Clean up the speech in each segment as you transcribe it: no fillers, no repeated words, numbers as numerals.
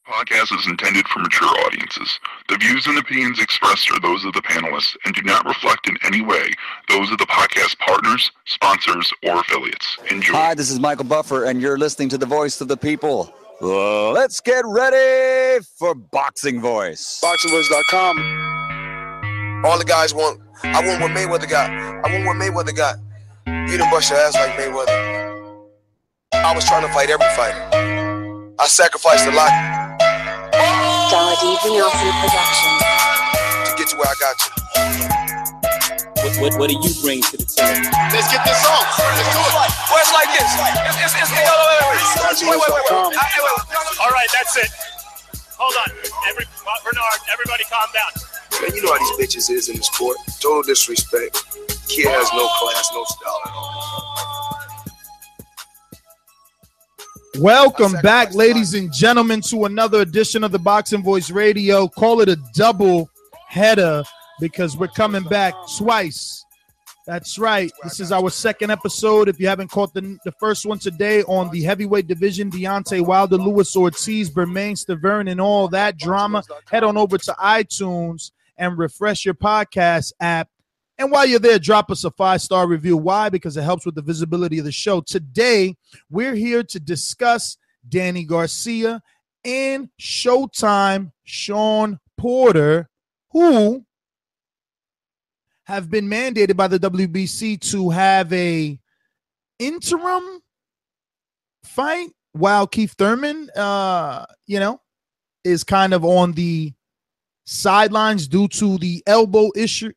Podcast is intended for mature audiences. The views and opinions expressed are those of the panelists and do not reflect in any way those of the podcast partners, sponsors, or affiliates. Enjoy. Hi, this is Michael Buffer, and you're listening to the Voice of the People. Let's get ready for Boxing Voice. BoxingVoice.com. All the guys want, I want what Mayweather got. I want what Mayweather got. You done bust your ass like Mayweather. I was trying to fight every fighter. I sacrificed a lot. Dollar D Beyonce production. To get to where I got you. What do you bring to the table? Let's get this on. Let's do it. Well, it's like this. Wait. All right, that's it. Hold on. Bernard, everybody calm down. Man, you know how these bitches is in the sport. Total disrespect. Kid has no class, no style at all. Welcome back, ladies and gentlemen, to another edition of the Boxing Voice Radio. Call it a double header because we're coming back twice. That's right. This is our second episode. If you haven't caught the first one today on the heavyweight division, Deontay Wilder, Luis Ortiz, Bermane Stiverne, and all that drama, head on over to iTunes and refresh your podcast app. And while you're there, drop us a 5-star review. Why? Because it helps with the visibility of the show. Today, we're here to discuss Danny Garcia and Showtime Shawn Porter, who have been mandated by the WBC to have a interim fight while Keith Thurman, is kind of on the sidelines due to the elbow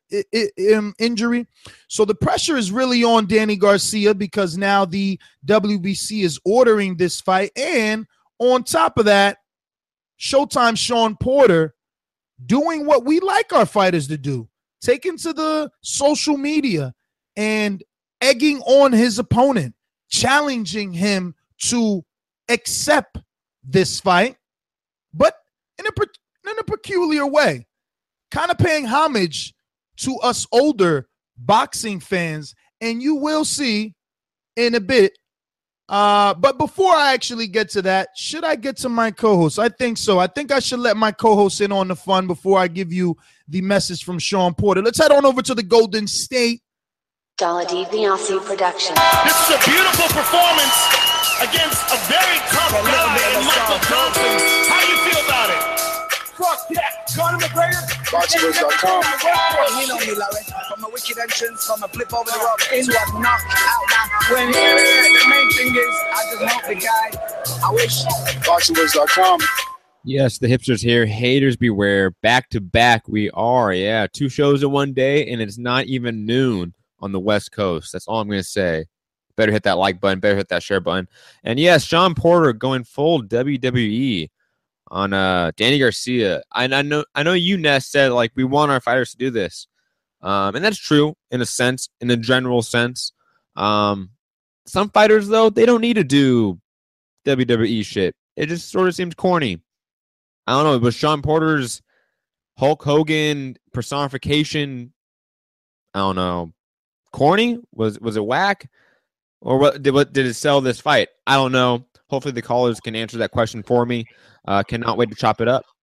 injury. So the pressure is really on Danny Garcia because now the WBC is ordering this fight. And on top of that, Showtime Shawn Porter doing what we like our fighters to do, taking to the social media and egging on his opponent, challenging him to accept this fight, but in a peculiar way, kind of paying homage to us older boxing fans, and you will see in a bit. But before I actually get to that, should I get to my co-host? I think so. I think I should let my co-host in on the fun before I give you the message from Shawn Porter. Let's head on over to the Golden State. Dollar D Beyonce production. This is a beautiful performance against a very tough guy in Michael Johnson. How do you feel about it? Fuck that. Conor McGregor. BoxingVoice.com. You know me, Larry. From a wicked entrance, from a flip over the rock into a knockout. When the main thing is, I just hope the guy. I wish. BoxingVoice.com. Yes, the hipsters here. Haters beware. Back to back we are. Yeah, 2 shows in one day, and it's not even noon on the West Coast. That's all I'm going to say. Better hit that like button. Better hit that share button. And yes, Shawn Porter going full WWE on Danny Garcia. I know you, Ness, said like we want our fighters to do this. And that's true in a sense, in a general sense. Some fighters, though, they don't need to do WWE shit. It just sort of seems corny. I don't know. It was Shawn Porter's Hulk Hogan personification. I don't know. Corny? Was it whack? Or what did it sell this fight? I don't know. Hopefully the callers can answer that question for me. Cannot wait to chop it up.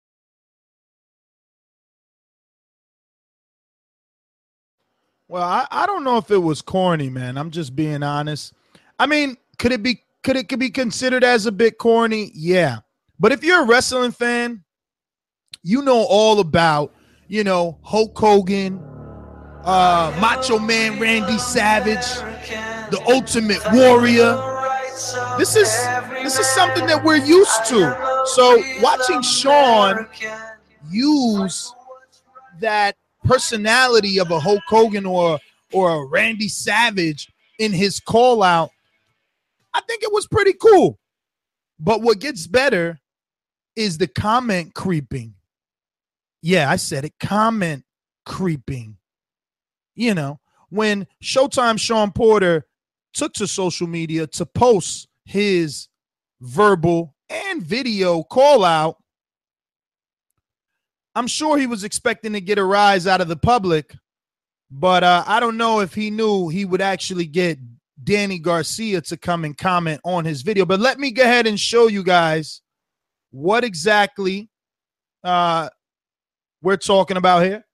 Well, I don't know if it was corny, man. I'm just being honest. I mean, could it be considered as a bit corny? Yeah. But if you're a wrestling fan, you know all about, Hulk Hogan, Macho Man Randy Savage, the Ultimate Warrior. This is something that we're used to. So watching Shawn use that personality of a Hulk Hogan or a Randy Savage in his call out, I think it was pretty cool. But what gets better is the comment creeping. Yeah, I said it, comment creeping. When Showtime Shawn Porter took to social media to post his verbal and video call out, I'm sure he was expecting to get a rise out of the public, but I don't know if he knew he would actually get Danny Garcia to come and comment on his video. But let me go ahead and show you guys what exactly we're talking about here.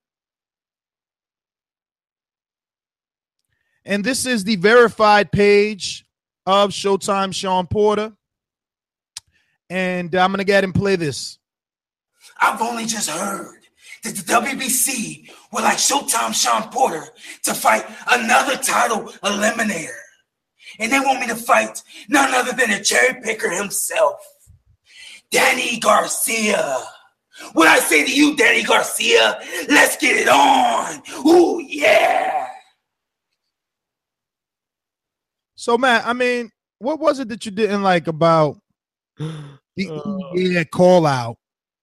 And this is the verified page of Showtime Sean Porter. And I'm going to go ahead and play this. I've only just heard that the WBC would like Showtime Sean Porter to fight another title eliminator. And they want me to fight none other than a cherry picker himself, Danny Garcia. When I say to you, Danny Garcia, let's get it on. Ooh, yeah. So, Matt, I mean, what was it that you didn't like about the call out?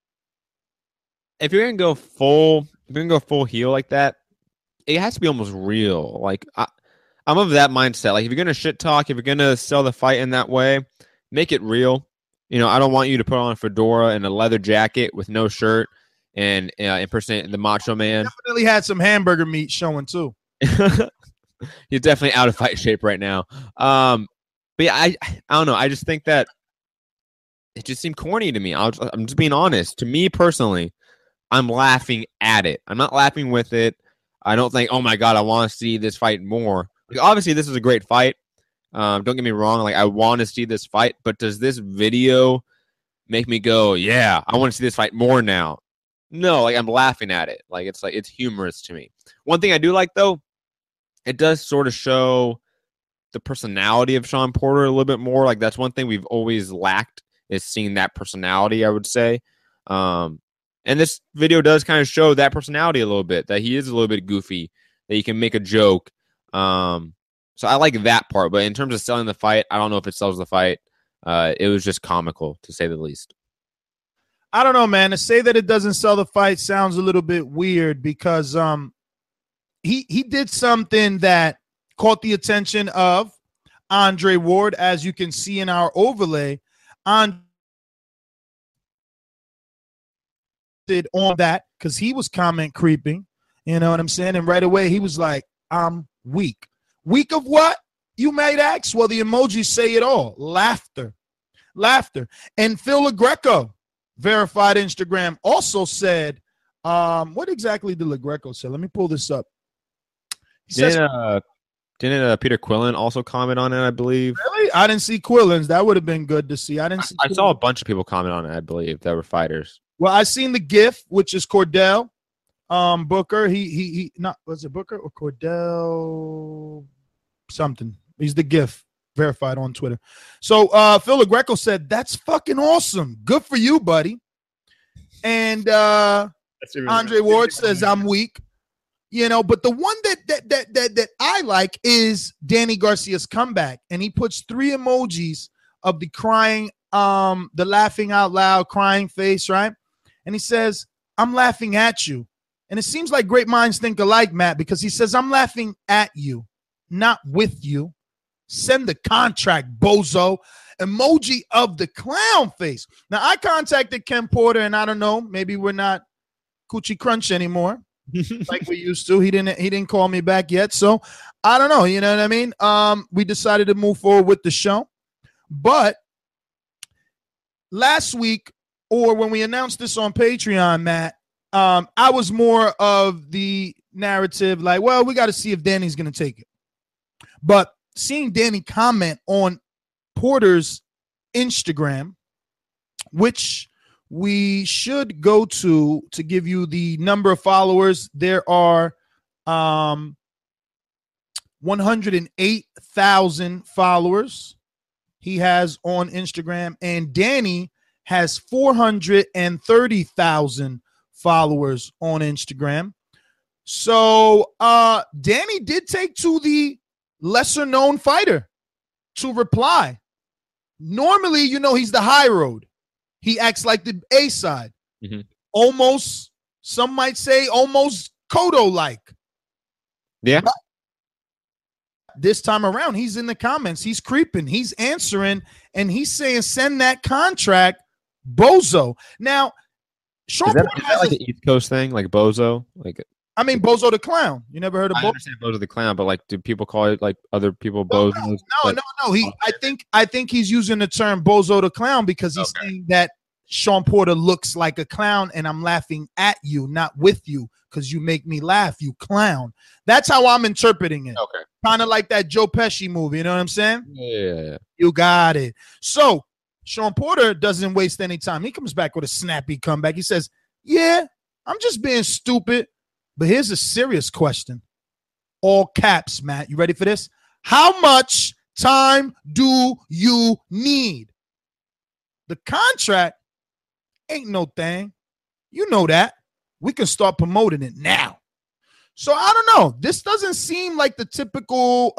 If you're gonna go full heel like that, it has to be almost real. Like I'm of that mindset. Like if you're gonna shit talk, if you're gonna sell the fight in that way, make it real. You know, I don't want you to put on a fedora and a leather jacket with no shirt and impersonate the Macho Man. Definitely had some hamburger meat showing too. He's definitely out of fight shape right now. But yeah, I don't know. I just think that it just seemed corny to me. I'm just being honest. To me personally, I'm laughing at it. I'm not laughing with it. I don't think, oh my God, I want to see this fight more. Like, obviously, this is a great fight. Don't get me wrong. Like, I want to see this fight, but does this video make me go, yeah, I want to see this fight more now? No, like I'm laughing at it. Like it's humorous to me. One thing I do like though, it does sort of show the personality of Sean Porter a little bit more. Like that's one thing we've always lacked is seeing that personality, I would say. And this video does kind of show that personality a little bit, that he is a little bit goofy, that he can make a joke. So I like that part. But in terms of selling the fight, I don't know if it sells the fight. It was just comical, to say the least. I don't know, man. To say that it doesn't sell the fight sounds a little bit weird because he did something that caught the attention of Andre Ward, as you can see in our overlay. On did on that because he was comment creeping, you know what I'm saying? And right away he was like, I'm weak. Weak of what, you might ask? Well, the emojis say it all. Laughter. And Phil LaGreco, verified Instagram, also said, what exactly did LaGreco say? Let me pull this up. He says, Didn't Peter Quillen also comment on it, I believe? Really? I didn't see Quillen's. That would have been good to see. I saw a bunch of people comment on it, I believe, that were fighters. Well, I seen the GIF, which is Cordell Booker. He not, was it Booker or Cordell something? He's the GIF, verified on Twitter. So Phil LaGreco said, that's fucking awesome. Good for you, buddy. And Andre Ward says, I'm weak. You know, but the one that I like is Danny Garcia's comeback, and he puts 3 emojis of the crying, the laughing out loud, crying face, right? And he says, I'm laughing at you. And it seems like great minds think alike, Matt, because he says, I'm laughing at you, not with you. Send the contract, bozo. Emoji of the clown face. Now, I contacted Ken Porter, and I don't know, maybe we're not Coochie Crunch anymore. Like we used to. He didn't call me back yet. So I don't know. You know what I mean? We decided to move forward with the show. But last week, or when we announced this on Patreon, Matt, I was more of the narrative like, well, we got to see if Danny's going to take it. But seeing Danny comment on Porter's Instagram, which we should go to give you the number of followers. There are 108,000 followers he has on Instagram, and Danny has 430,000 followers on Instagram. So Danny did take to the lesser known fighter to reply. Normally, you know, he's the high road. He acts like the A side. Mm-hmm. Almost, some might say, almost Cotto-like. Yeah. But this time around, he's in the comments. He's creeping. He's answering. And he's saying, send that contract, bozo. Now, Sean Is that like an East Coast thing? Like bozo? Like, I mean, bozo the clown. You never heard of bozo? I understand bozo the clown, but like, do people call it like other people bozos? No. I think he's using the term bozo the clown because he's saying that Sean Porter looks like a clown and I'm laughing at you, not with you, because you make me laugh, you clown. That's how I'm interpreting it. Okay. Kind of like that Joe Pesci movie. You know what I'm saying? Yeah. You got it. So Sean Porter doesn't waste any time. He comes back with a snappy comeback. He says, yeah, I'm just being stupid. But here's a serious question. All caps, Matt. You ready for this? How much time do you need? The contract ain't no thing. You know that. We can start promoting it now. So I don't know. This doesn't seem like the typical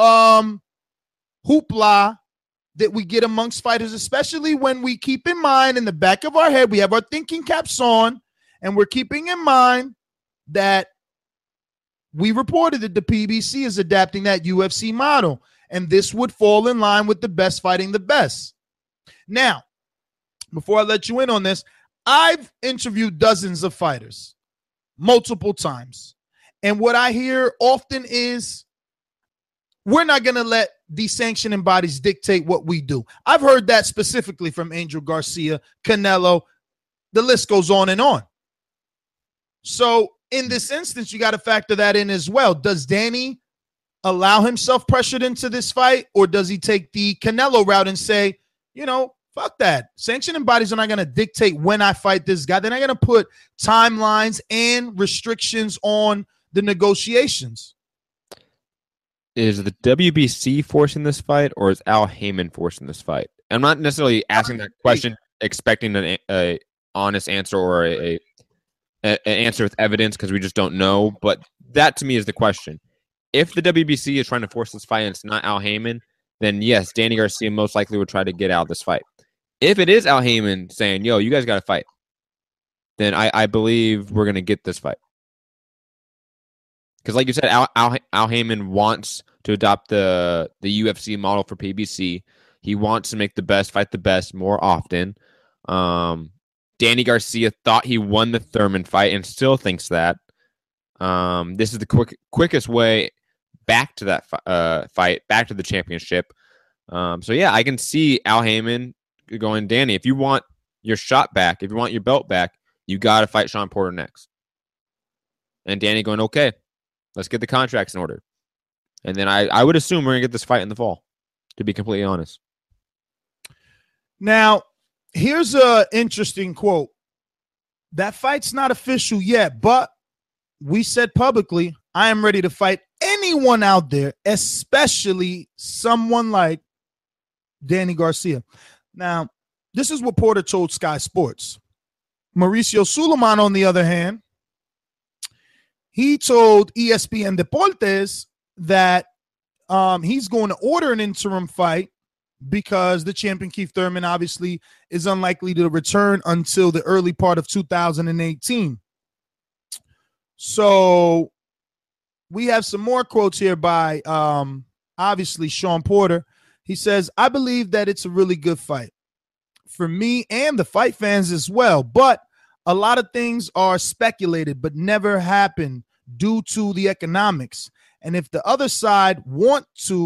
hoopla that we get amongst fighters, especially when we keep in mind in the back of our head, we have our thinking caps on, and we're keeping in mind that we reported that the PBC is adapting that UFC model, and this would fall in line with the best fighting the best. Now, before I let you in on this, I've interviewed dozens of fighters multiple times. And what I hear often is, we're not going to let these sanctioning bodies dictate what we do. I've heard that specifically from Angel Garcia, Canelo. The list goes on and on. So in this instance, you got to factor that in as well. Does Danny allow himself pressured into this fight, or does he take the Canelo route and say, you know, fuck that. Sanctioning bodies are not going to dictate when I fight this guy. They're not going to put timelines and restrictions on the negotiations. Is the WBC forcing this fight, or is Al Heyman forcing this fight? I'm not necessarily asking that question expecting an honest answer or an answer with evidence, because we just don't know. But that to me is the question. If the WBC is trying to force this fight and it's not Al Heyman, then yes, Danny Garcia most likely would try to get out of this fight. If it is Al Heyman saying, yo, you guys got to fight, then I believe we're going to get this fight. Because like you said, Al Heyman wants to adopt the UFC model for PBC. He wants to make the best fight the best more often. Danny Garcia thought he won the Thurman fight and still thinks that. This is the quickest way back to that fight, back to the championship. So yeah, I can see Al Heyman going, Danny, if you want your shot back, if you want your belt back, you got to fight Sean Porter next. And Danny going, okay, let's get the contracts in order. And then I would assume we're going to get this fight in the fall, to be completely honest. Now, here's an interesting quote. That fight's not official yet, but we said publicly, I am ready to fight anyone out there, especially someone like Danny Garcia. Now, this is what Porter told Sky Sports. Mauricio Suleiman, on the other hand, he told ESPN Deportes that he's going to order an interim fight because the champion Keith Thurman obviously is unlikely to return until the early part of 2018. So we have some more quotes here by obviously Sean Porter. He says, I believe that it's a really good fight for me and the fight fans as well, but a lot of things are speculated but never happen due to the economics. And if the other side want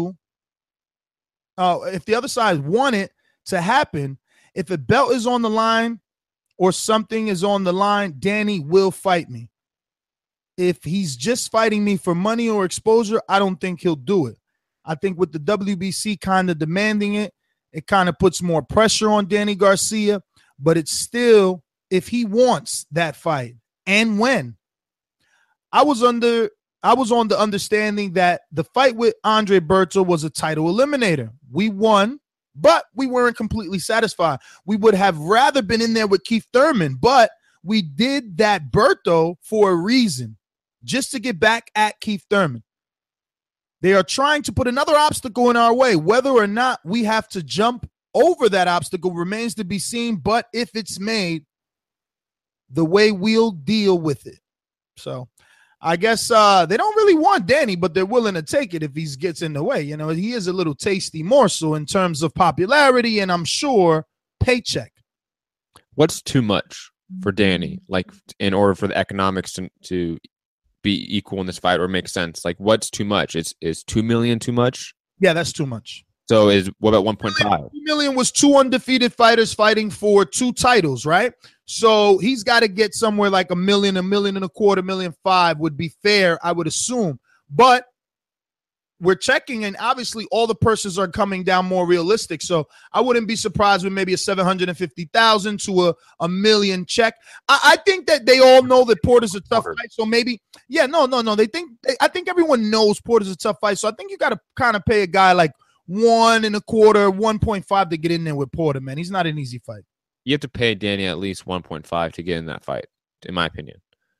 it to happen, if a belt is on the line or something is on the line, Danny will fight me. If he's just fighting me for money or exposure, I don't think he'll do it. I think with the WBC kind of demanding it, it kind of puts more pressure on Danny Garcia, but it's still, if he wants that fight and when. I was on the understanding that the fight with Andre Berto was a title eliminator. We won, but we weren't completely satisfied. We would have rather been in there with Keith Thurman, but we did that Berto for a reason, just to get back at Keith Thurman. They are trying to put another obstacle in our way. Whether or not we have to jump over that obstacle remains to be seen, but if it's made, the way we'll deal with it. So I guess they don't really want Danny, but they're willing to take it if he gets in the way. You know, he is a little tasty morsel in terms of popularity and I'm sure paycheck. What's too much for Danny, like in order for the economics to be equal in this fight or make sense? Like, what's too much? Is $2 million too much? Yeah, that's too much. So what about 1.5? 2 million was 2 undefeated fighters fighting for 2 titles, right? So he's got to get somewhere like $1 million, $1.25 million, $1.5 million would be fair, I would assume. But we're checking, and obviously all the purses are coming down more realistic. So I wouldn't be surprised with maybe a 750,000 to a million check. I think that they all know that Porter's a tough fight. So maybe, no. I think everyone knows Porter's a tough fight. So I think you got to kind of pay a guy like 1.25, 1.5 to get in there with Porter, man. He's not an easy fight. You have to pay Danny at least 1.5 to get in that fight, in my opinion.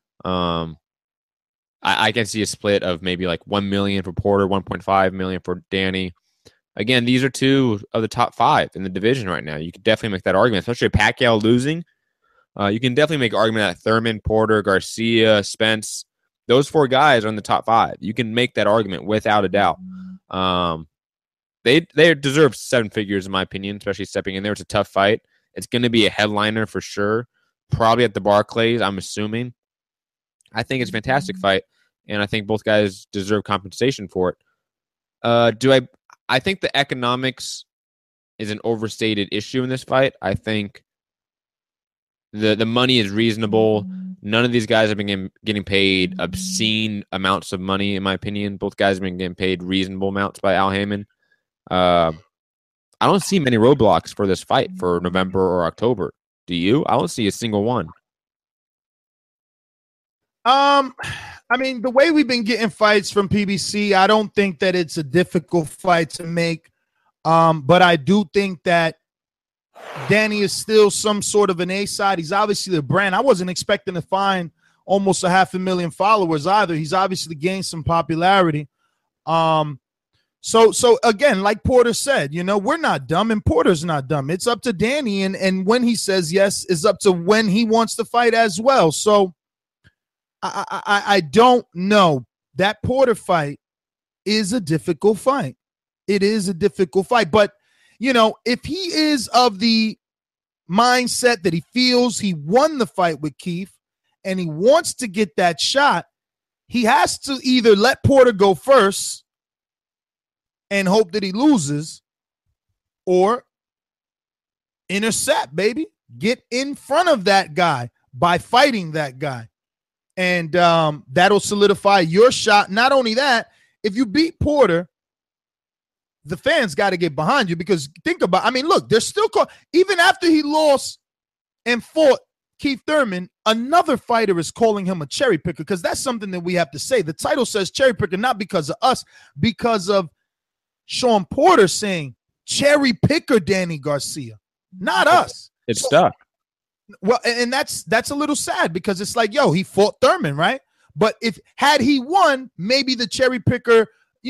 I can see a split of maybe like 1 million for Porter, 1.5 million for Danny. Again, these are 2 of the top 5 in the division right now. You could definitely make that argument, especially Pacquiao losing. You can definitely make an argument that Thurman, Porter, Garcia, Spence, those 4 guys are in the top 5. You can make that argument without a doubt. They deserve 7 figures, in my opinion, especially stepping in there. It's a tough fight. It's going to be a headliner for sure, probably at the Barclays, I'm assuming. I think it's a fantastic fight, and I think both guys deserve compensation for it. I think the economics is an overstated issue in this fight. I think the money is reasonable. None of these guys have been getting paid obscene amounts of money, in my opinion. Both guys have been getting paid reasonable amounts by Al Haymon. I don't see many roadblocks for this fight for November or October. Do you? I don't see a single one. I mean, the way we've been getting fights from PBC, I don't think that it's a difficult fight to make. But I do think that Danny is still some sort of an A side. He's obviously the brand. I wasn't expecting to find almost 500,000 followers either. He's obviously gained some popularity. So again, like Porter said, we're not dumb and Porter's not dumb. It's up to Danny, and when he says yes is up to when he wants to fight as well. So I don't know. That Porter fight is a difficult fight. It is a difficult fight. But, if he is of the mindset that he feels he won the fight with Keith and he wants to get that shot, he has to either let Porter go first and hope that he loses, or intercept, baby. Get in front of that guy by fighting that guy. And that'll solidify your shot. Not only that, if you beat Porter, the fans got to get behind you, because look, they're still even after he lost and fought Keith Thurman, another fighter is calling him a cherry picker, because that's something that we have to say. The title says cherry picker, not because of us, because of Sean Porter saying cherry picker Danny Garcia, not us. It's stuck. Well, and that's a little sad, because it's like, he fought Thurman, right? But had he won, maybe the cherry picker,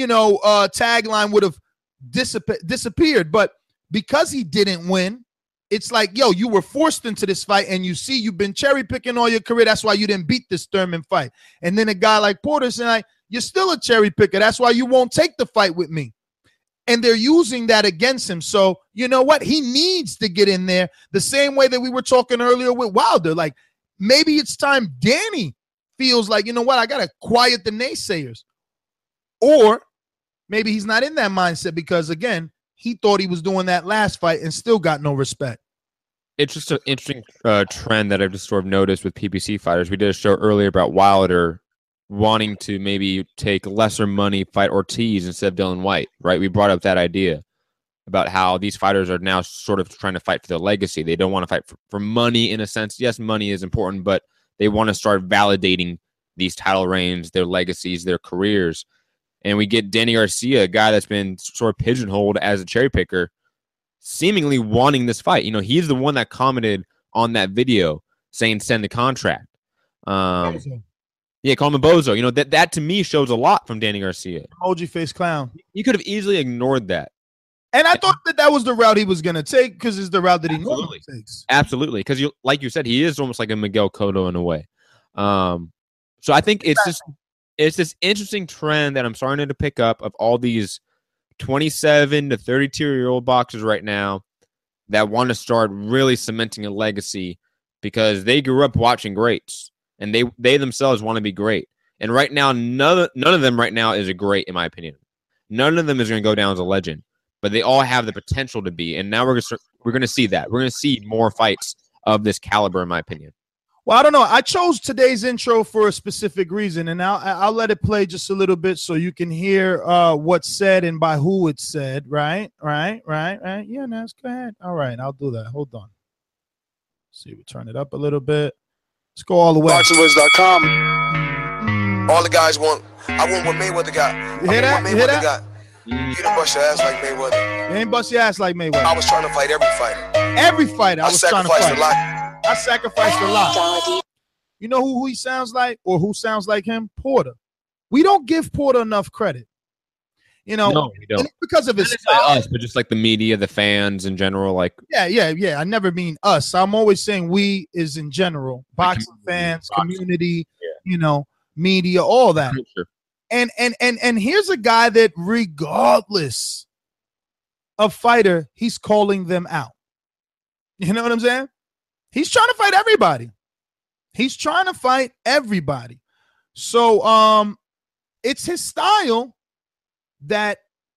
tagline would have disappeared. But because he didn't win, it's like, you were forced into this fight, and you've been cherry picking all your career. That's why you didn't beat this Thurman fight. And then a guy like Porter saying, you're still a cherry picker. That's why you won't take the fight with me. And they're using that against him. So, you know what? He needs to get in there the same way that we were talking earlier with Wilder. Like, maybe it's time Danny feels like, I got to quiet the naysayers. Or maybe he's not in that mindset because, again, he thought he was doing that last fight and still got no respect. It's just an interesting trend that I've just sort of noticed with PBC fighters. We did a show earlier about Wilder wanting to maybe take lesser money, fight Ortiz instead of Dylan White, right? We brought up that idea about how these fighters are now sort of trying to fight for their legacy. They don't want to fight for money in a sense. Yes, money is important, but they want to start validating these title reigns, their legacies, their careers. And we get Danny Garcia, a guy that's been sort of pigeonholed as a cherry picker, seemingly wanting this fight. He's the one that commented on that video saying send the contract. Yeah, call him a bozo. That to me shows a lot from Danny Garcia. Emoji face clown. You could have easily ignored that. And I thought that was the route he was going to take, because it's the route that he normally takes. Absolutely. Because like you said, he is almost like a Miguel Cotto in a way. So I think it's this interesting trend that I'm starting to pick up of all these 27 to 32-year-old boxers right now that want to start really cementing a legacy because they grew up watching greats. And they themselves want to be great. And right now, none of them right now is a great, in my opinion. None of them is going to go down as a legend. but they all have the potential to be. And now we're going to see that. We're going to see more fights of this caliber, in my opinion. Well, I don't know. I chose today's intro for a specific reason, and I'll let it play just a little bit so you can hear what's said and by who it's said. Right. Yeah, Nas, go ahead. All right, I'll do that. Hold on. See, we turn it up a little bit. Let's go all the way. BoxingVoice.com. All the guys want. I want what Mayweather got. You hear that? You hear that? You didn't bust your ass like Mayweather. You ain't bust your ass like Mayweather. I was trying to fight every fighter. Every fighter I was trying to fight. Sacrificed a lot. I sacrificed a lot. You know who he sounds like, or who sounds like him? Porter. We don't give Porter enough credit. You know, no, we don't. And it's because of his Not style. us, but just like the media, the fans in general. Like, Yeah. I never mean us. I'm always saying we is in general. Boxing fans, community, you know, media, all that. Sure. And here's a guy that regardless of fighter, he's calling them out. You know what I'm saying? He's trying to fight everybody. So it's his style that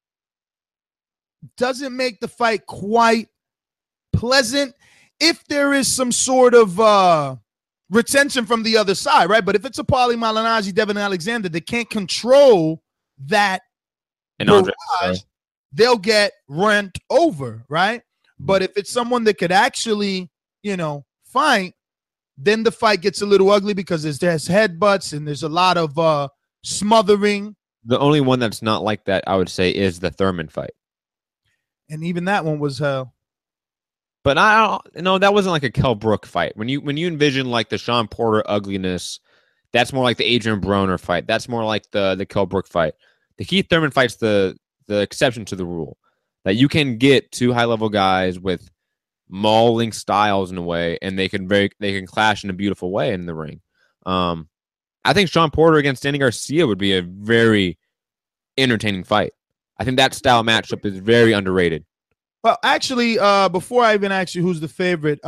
doesn't make the fight quite pleasant if there is some sort of retention from the other side, right? But if it's a Paulie Malignaggi, Devin Alexander, they can't control that barrage, they'll get rent over, right? But if it's someone that could actually, you know, fight, then the fight gets a little ugly because there's headbutts and there's a lot of smothering. The only one that's not like that, I would say, is the Thurman fight. And even that one was hell. But I don't know, that wasn't like a Kell Brook fight. When you envision like the Sean Porter ugliness, that's more like the Adrian Broner fight. That's more like the Kell Brook fight. The Keith Thurman fight's the exception to the rule. That you can get two high-level guys with mauling styles in a way, and they can clash in a beautiful way in the ring. I think Sean Porter against Danny Garcia would be a very entertaining fight. I think that style matchup is very underrated. Well, actually, before I even ask you who's the favorite,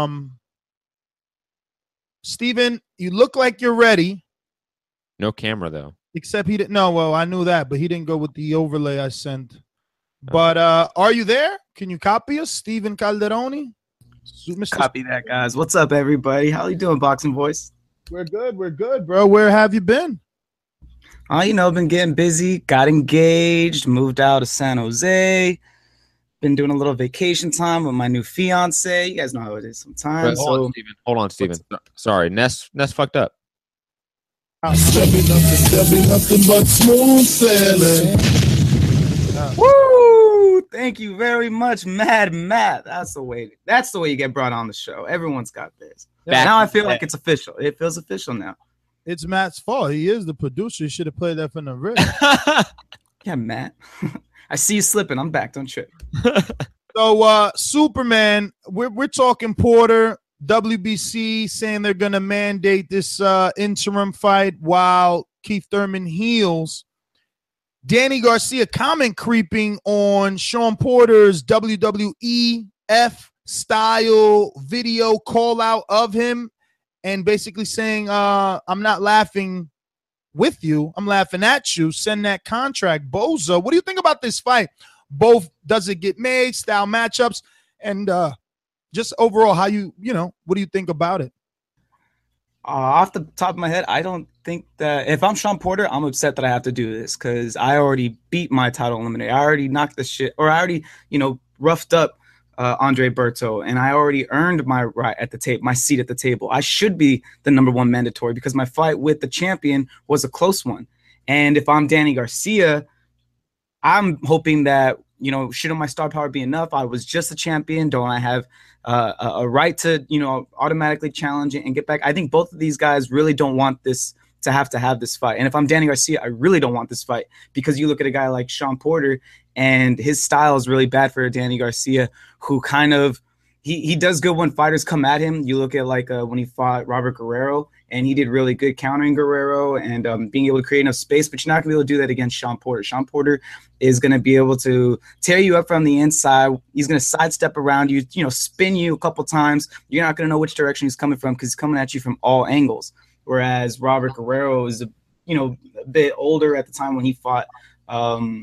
Steven, you look like you're ready. No camera, though. Except he didn't. No, well, I knew that, but he didn't go with the overlay I sent. But are you there? Can you copy us, Steven Calderoni? Copy that, guys. What's up, everybody? How you doing, Boxing Voice? We're good, bro. Where have you been? Been getting busy, got engaged, moved out of San Jose, been doing a little vacation time with my new fiance. You guys know how it is sometimes. Hold on, Steven. Sorry, Ness fucked up. Stepping nothing but smooth sailing. Woo! Thank you very much, Mad Matt. That's the way you get brought on the show. Everyone's got this. Now I feel like it's official. It feels official now. It's Matt's fault. He is the producer. He should have played that from the rip. Yeah, Matt. I see you slipping. I'm back. Don't trip. So, Superman, we're talking Porter, WBC saying they're going to mandate this interim fight while Keith Thurman heals. Danny Garcia comment creeping on Sean Porter's WWEF style video call out of him and basically saying, I'm not laughing with you. I'm laughing at you. Send that contract, bozo. What do you think about this fight? Both, does it get made, style matchups, and just overall, how what do you think about it? Off the top of my head, I don't think that if I'm Sean Porter, I'm upset that I have to do this because I already beat my title eliminator. I already knocked the shit, or I already, roughed up Andre Berto, and I already earned my right at the table, my seat at the table. I should be the number one mandatory because my fight with the champion was a close one. And if I'm Danny Garcia, I'm hoping that, shouldn't my star power be enough? I was just a champion. Don't I have a right to, automatically challenge it and get back? I think both of these guys really don't want this to have this fight. And if I'm Danny Garcia, I really don't want this fight because you look at a guy like Sean Porter and his style is really bad for Danny Garcia, who kind of, he does good when fighters come at him. You look at when he fought Robert Guerrero, and he did really good countering Guerrero and being able to create enough space, but you're not going to be able to do that against Sean Porter. Sean Porter is going to be able to tear you up from the inside. He's going to sidestep around you, spin you a couple times. You're not going to know which direction he's coming from because he's coming at you from all angles. Whereas Robert Guerrero is, a bit older at the time when he fought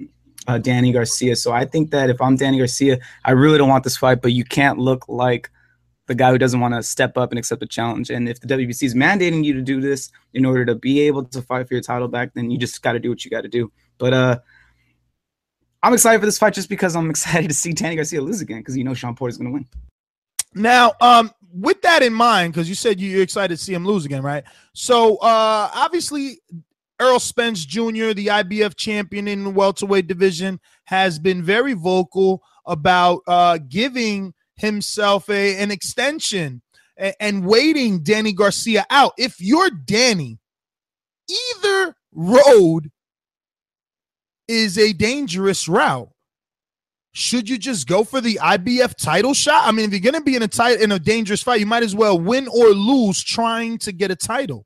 Danny Garcia. So I think that if I'm Danny Garcia, I really don't want this fight, but you can't look like the guy who doesn't want to step up and accept the challenge. And if the WBC is mandating you to do this in order to be able to fight for your title back, then you just got to do what you got to do. But I'm excited for this fight just because I'm excited to see Danny Garcia lose again because Sean Porter's going to win. Now, with that in mind, because you said you're excited to see him lose again, right? So, obviously, Errol Spence Jr., the IBF champion in the welterweight division, has been very vocal about giving himself an extension and waiting Danny Garcia out. If you're Danny, either road is a dangerous route. Should you just go for the IBF title shot? I mean, if you're going to be in a dangerous fight, you might as well win or lose trying to get a title.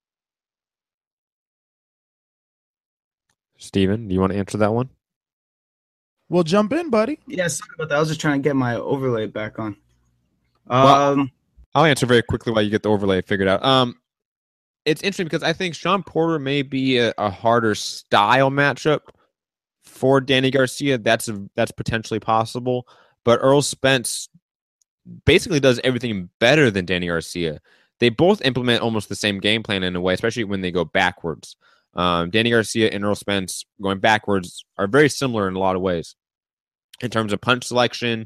Steven, do you want to answer that one? Well, jump in, buddy. Yeah, sorry about that. I was just trying to get my overlay back on. Well, I'll answer very quickly while you get the overlay figured out. It's interesting because I think Sean Porter may be a harder style matchup for Danny Garcia. That's potentially possible. But Errol Spence basically does everything better than Danny Garcia. They both implement almost the same game plan in a way, especially when they go backwards. Danny Garcia and Errol Spence going backwards are very similar in a lot of ways. In terms of punch selection,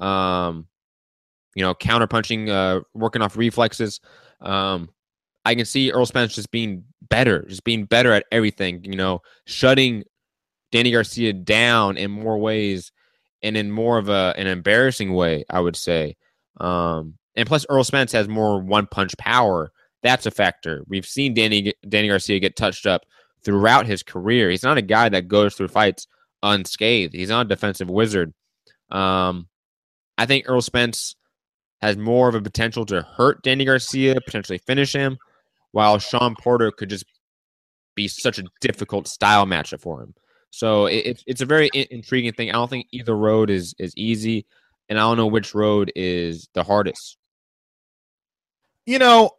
counter punching, working off reflexes. I can see Errol Spence just being better at everything, shutting Danny Garcia down in more ways and in more of an embarrassing way, I would say. And plus, Errol Spence has more one-punch power. That's a factor. We've seen Danny Garcia get touched up throughout his career. He's not a guy that goes through fights unscathed. He's not a defensive wizard. I think Errol Spence has more of a potential to hurt Danny Garcia, potentially finish him, while Sean Porter could just be such a difficult style matchup for him. So it's a very intriguing thing. I don't think either road is easy, and I don't know which road is the hardest. You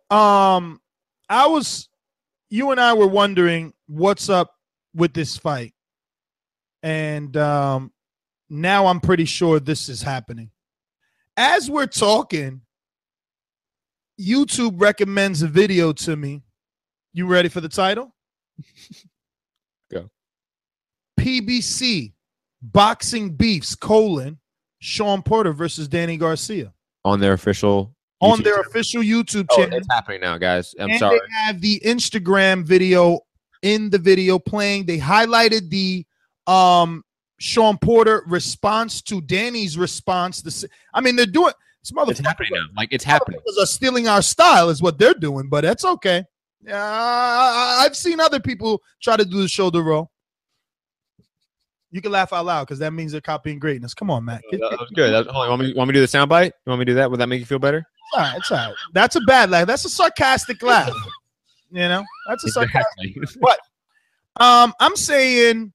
and I were wondering what's up with this fight. And now I'm pretty sure this is happening. As we're talking, YouTube recommends a video to me. You ready for the title? Go. PBC, Boxing Beefs, Sean Porter versus Danny Garcia. On their official YouTube channel. It's happening now, guys. I'm and sorry. They have the Instagram video in the video playing. They highlighted the Sean Porter response to Danny's response. They're doing this. It's happening now. It's happening. Are stealing our style is what they're doing, but that's okay. I've seen other people try to do the shoulder roll. You can laugh out loud because that means they're copying greatness. Come on, Matt. That was good. Want me to do the soundbite? You want me to do that? Would that make you feel better? It's all right. That's a bad laugh. That's a sarcastic laugh. That's a sarcastic. But I'm saying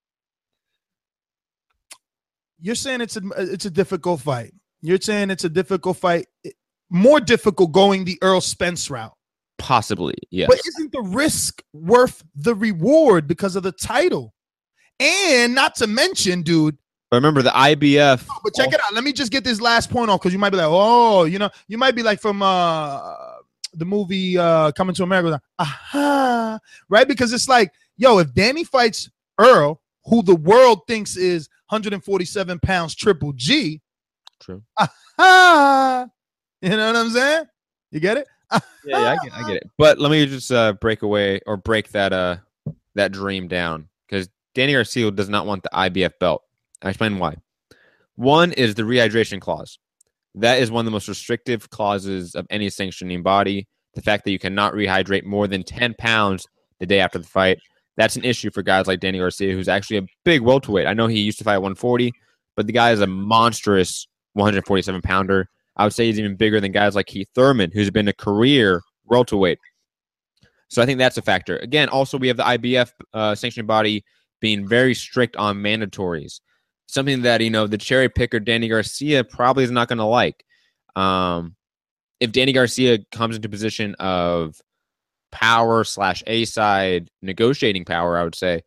you're saying it's a difficult fight. You're saying it's a difficult fight, more difficult going the Errol Spence route. Possibly, yes. But isn't the risk worth the reward because of the title? And not to mention, dude. Remember the IBF. But check it out. Let me just get this last point on because you might be like, you might be like from the movie Coming to America. Aha, right? Because it's like, if Danny fights Earl, who the world thinks is 147 pounds Triple G. True. Aha, you know what I'm saying? You get it? Yeah, I get it. But let me just break that dream down because Danny Garcia does not want the IBF belt. I explain why. One is the rehydration clause. That is one of the most restrictive clauses of any sanctioning body. The fact that you cannot rehydrate more than 10 pounds the day after the fight. That's an issue for guys like Danny Garcia, who's actually a big welterweight. I know he used to fight at 140, but the guy is a monstrous 147-pounder. I would say he's even bigger than guys like Keith Thurman, who's been a career welterweight. So I think that's a factor. Again, also we have the IBF sanctioning body being very strict on mandatories. Something that, the cherry picker Danny Garcia probably is not going to like. If Danny Garcia comes into position of power / A-side negotiating power, I would say,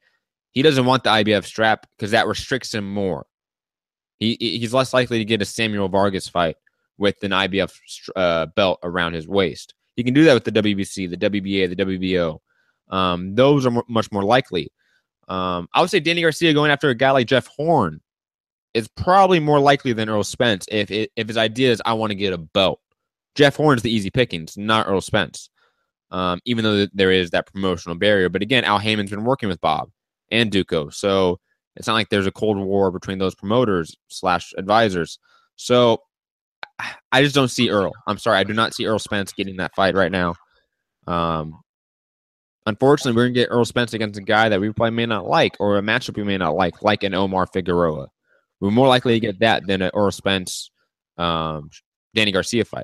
He doesn't want the IBF strap because that restricts him more. He's less likely to get a Samuel Vargas fight with an IBF belt around his waist. He can do that with the WBC, the WBA, the WBO. Those are much more likely. I would say Danny Garcia going after a guy like Jeff Horn is probably more likely than Earl Spence if his idea is I want to get a belt. Jeff Horn's the easy pickings, not Earl Spence, even though there is that promotional barrier. But again, Al Heyman's been working with Bob and Duco, so it's not like there's a cold war between those promoters / advisors. So I just don't see Earl. I'm sorry, I do not see Earl Spence getting that fight right now. Unfortunately, we're going to get Earl Spence against a guy that we probably may not like, or a matchup we may not like an Omar Figueroa. We're more likely to get that than an Earl Spence, Danny Garcia fight.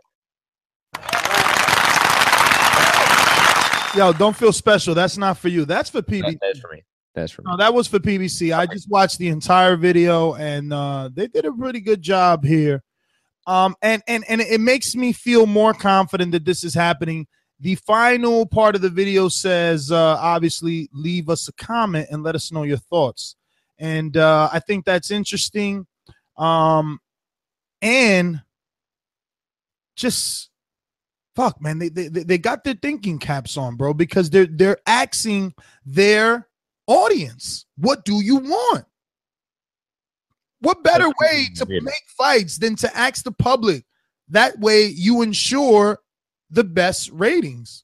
Yo, don't feel special. That's not for you. That's for PBC. That's for me. That's for me. No, that was for PBC. I just watched the entire video, and they did a pretty good job here. And it makes me feel more confident that this is happening. The final part of the video says, obviously, leave us a comment and let us know your thoughts. And I think that's interesting. And just fuck, man, they got their thinking caps on, bro, because they're asking their audience, what do you want? What better way to make fights than to ask the public? That way you ensure the best ratings.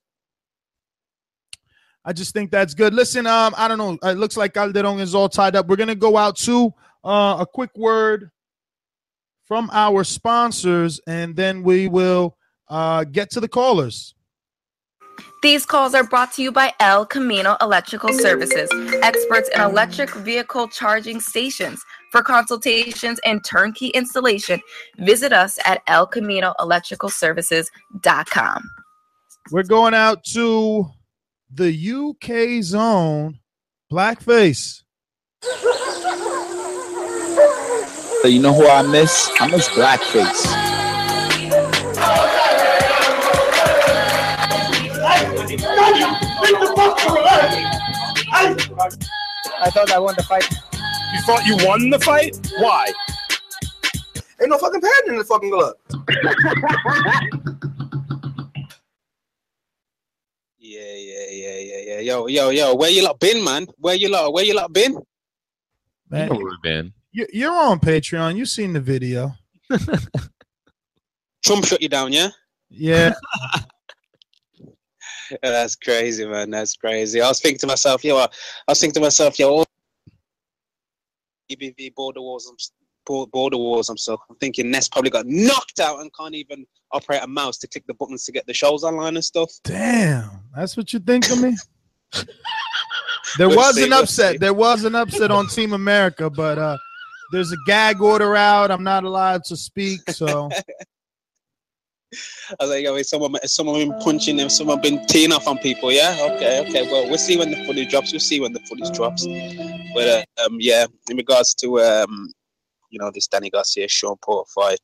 I just think that's good. Listen, I don't know. It looks like Calderon is all tied up. We're going to go out to a quick word from our sponsors, and then we will get to the callers. These calls are brought to you by El Camino Electrical Services, experts in electric vehicle charging stations. For consultations and turnkey installation, visit us at elcaminoelectricalservices.com. We're going out to the UK zone. Blackface. So you know who I miss? I miss Blackface. I thought I won the fight. You thought you won the fight? Why? Ain't no fucking pad in the fucking glove. Yeah. Yo. Where you lot been, man? Where you lot been? Man, You know where we've been. you're on Patreon. You've seen the video. Trump shut you down, yeah? Yeah. That's crazy, man. That's crazy. I was thinking to myself, all EBV border wars. I'm thinking Ness probably got knocked out and can't even operate a mouse to click the buttons to get the shows online and stuff. Damn, that's what you think of me? There was an upset. There was an upset on Team America, but there's a gag order out. I'm not allowed to speak, so. I was like, someone been punching them, someone been teeing off on people, yeah? Okay. Well, we'll see when the footage drops. But yeah, in regards to this Danny Garcia Sean Porter fight,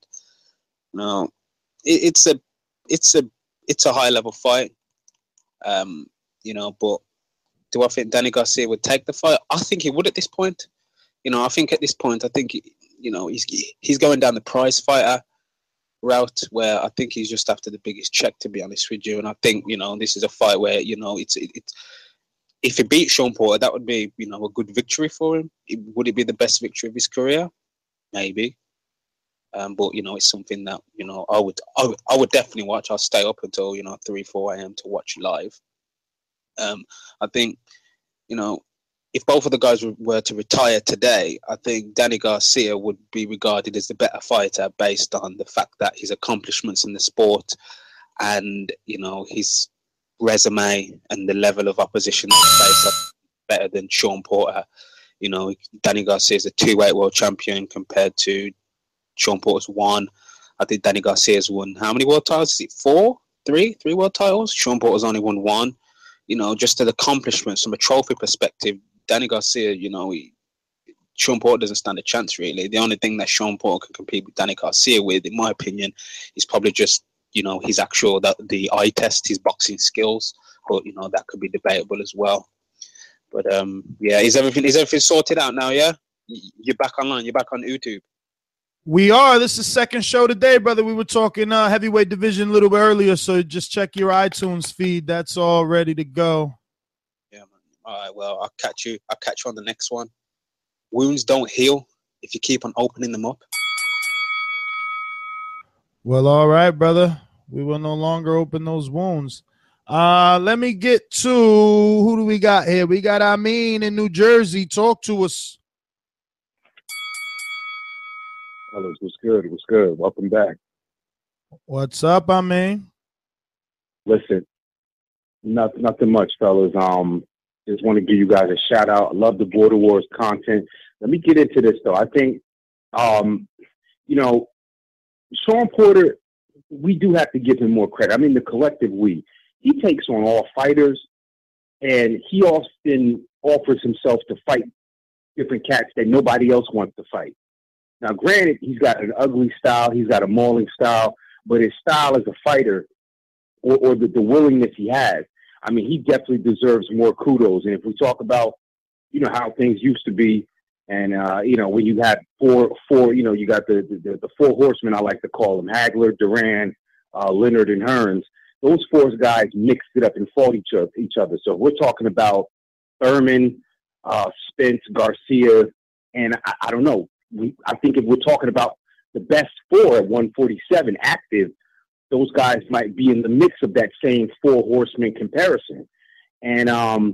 it's a high level fight. But do I think Danny Garcia would take the fight? I think he would at this point. I think he's going down the prize fighter route, where I think he's just after the biggest check, to be honest with you. And I think this is a fight where it's if he beats Sean Porter, that would be a good victory for him. Would it be the best victory of his career? Maybe. But it's something that I would definitely watch. I'll stay up until 3-4 a.m. to watch live. I think if both of the guys were to retire today, I think Danny Garcia would be regarded as the better fighter based on the fact that his accomplishments in the sport and his resume and the level of opposition that he faced are better than Sean Porter. Danny Garcia is a 2-weight world champion compared to Sean Porter's 1. I think Danny Garcia's won how many world titles? Is it 4? 3 world titles? Sean Porter's only won 1. Just the accomplishments from a trophy perspective, Danny Garcia, Sean Porter doesn't stand a chance, really. The only thing that Sean Porter can compete with Danny Garcia with, in my opinion, is probably just, his actual, the eye test, his boxing skills. But, that could be debatable as well. But yeah, is everything sorted out now? Yeah, you're back online. You're back on YouTube. We are. This is second show today, brother. We were talking heavyweight division a little bit earlier, so just check your iTunes feed. That's all ready to go. Yeah, man. All right. Well, I'll catch you on the next one. Wounds don't heal if you keep on opening them up. Well, all right, brother. We will no longer open those wounds. Let me get to who do we got here? We got Amin in New Jersey. Talk to us. Fellas, what's good? What's good? Welcome back. What's up, Amin? Listen, nothing much, fellas. Just want to give you guys a shout out. I love the Border Wars content. Let me get into this though. I think, Shawn Porter, we do have to give him more credit. I mean, the collective we. He takes on all fighters, and he often offers himself to fight different cats that nobody else wants to fight. Now, granted, he's got an ugly style, he's got a mauling style, but his style as a fighter or the willingness he has, I mean, he definitely deserves more kudos. And if we talk about, how things used to be, and, when you had four, you got the four horsemen, I like to call them, Hagler, Duran, Leonard, and Hearns. Those four guys mixed it up and fought each other. So we're talking about Thurman, Spence, Garcia, and I don't know. I think if we're talking about the best four at 147 active, those guys might be in the mix of that same four horsemen comparison. And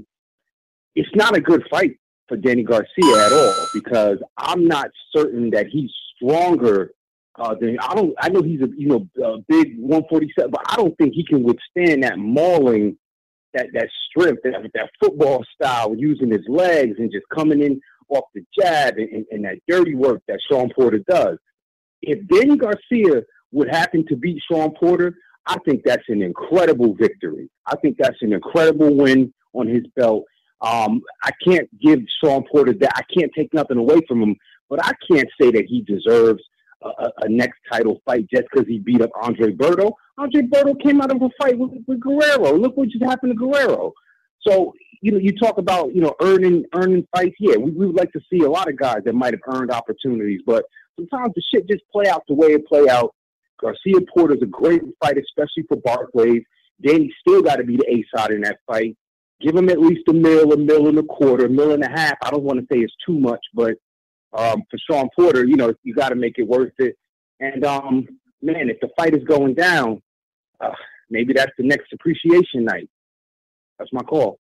it's not a good fight for Danny Garcia at all, because I'm not certain that he's stronger than I know he's a big 147, but I don't think he can withstand that mauling, that strength, that football style, using his legs and just coming in off the jab and that dirty work that Shawn Porter does. If Danny Garcia would happen to beat Shawn Porter, I think that's an incredible victory. I think that's an incredible win on his belt. I can't give Shawn Porter that. I can't take nothing away from him, but I can't say that he deserves a next title fight just because he beat up Andre Berto. Andre Berto came out of a fight with Guerrero. Look what just happened to Guerrero. So, you talk about, earning fights. Yeah, we would like to see a lot of guys that might have earned opportunities, but sometimes the shit just play out the way it play out. Garcia Porter's a great fight, especially for Barclays. Danny still got to be the A-side in that fight. Give him at least $1 million, $1.25 million, $1.5 million. I don't want to say it's too much, but for Shawn Porter, you got to make it worth it. And, man, if the fight is going down, maybe that's the next appreciation night. That's my call.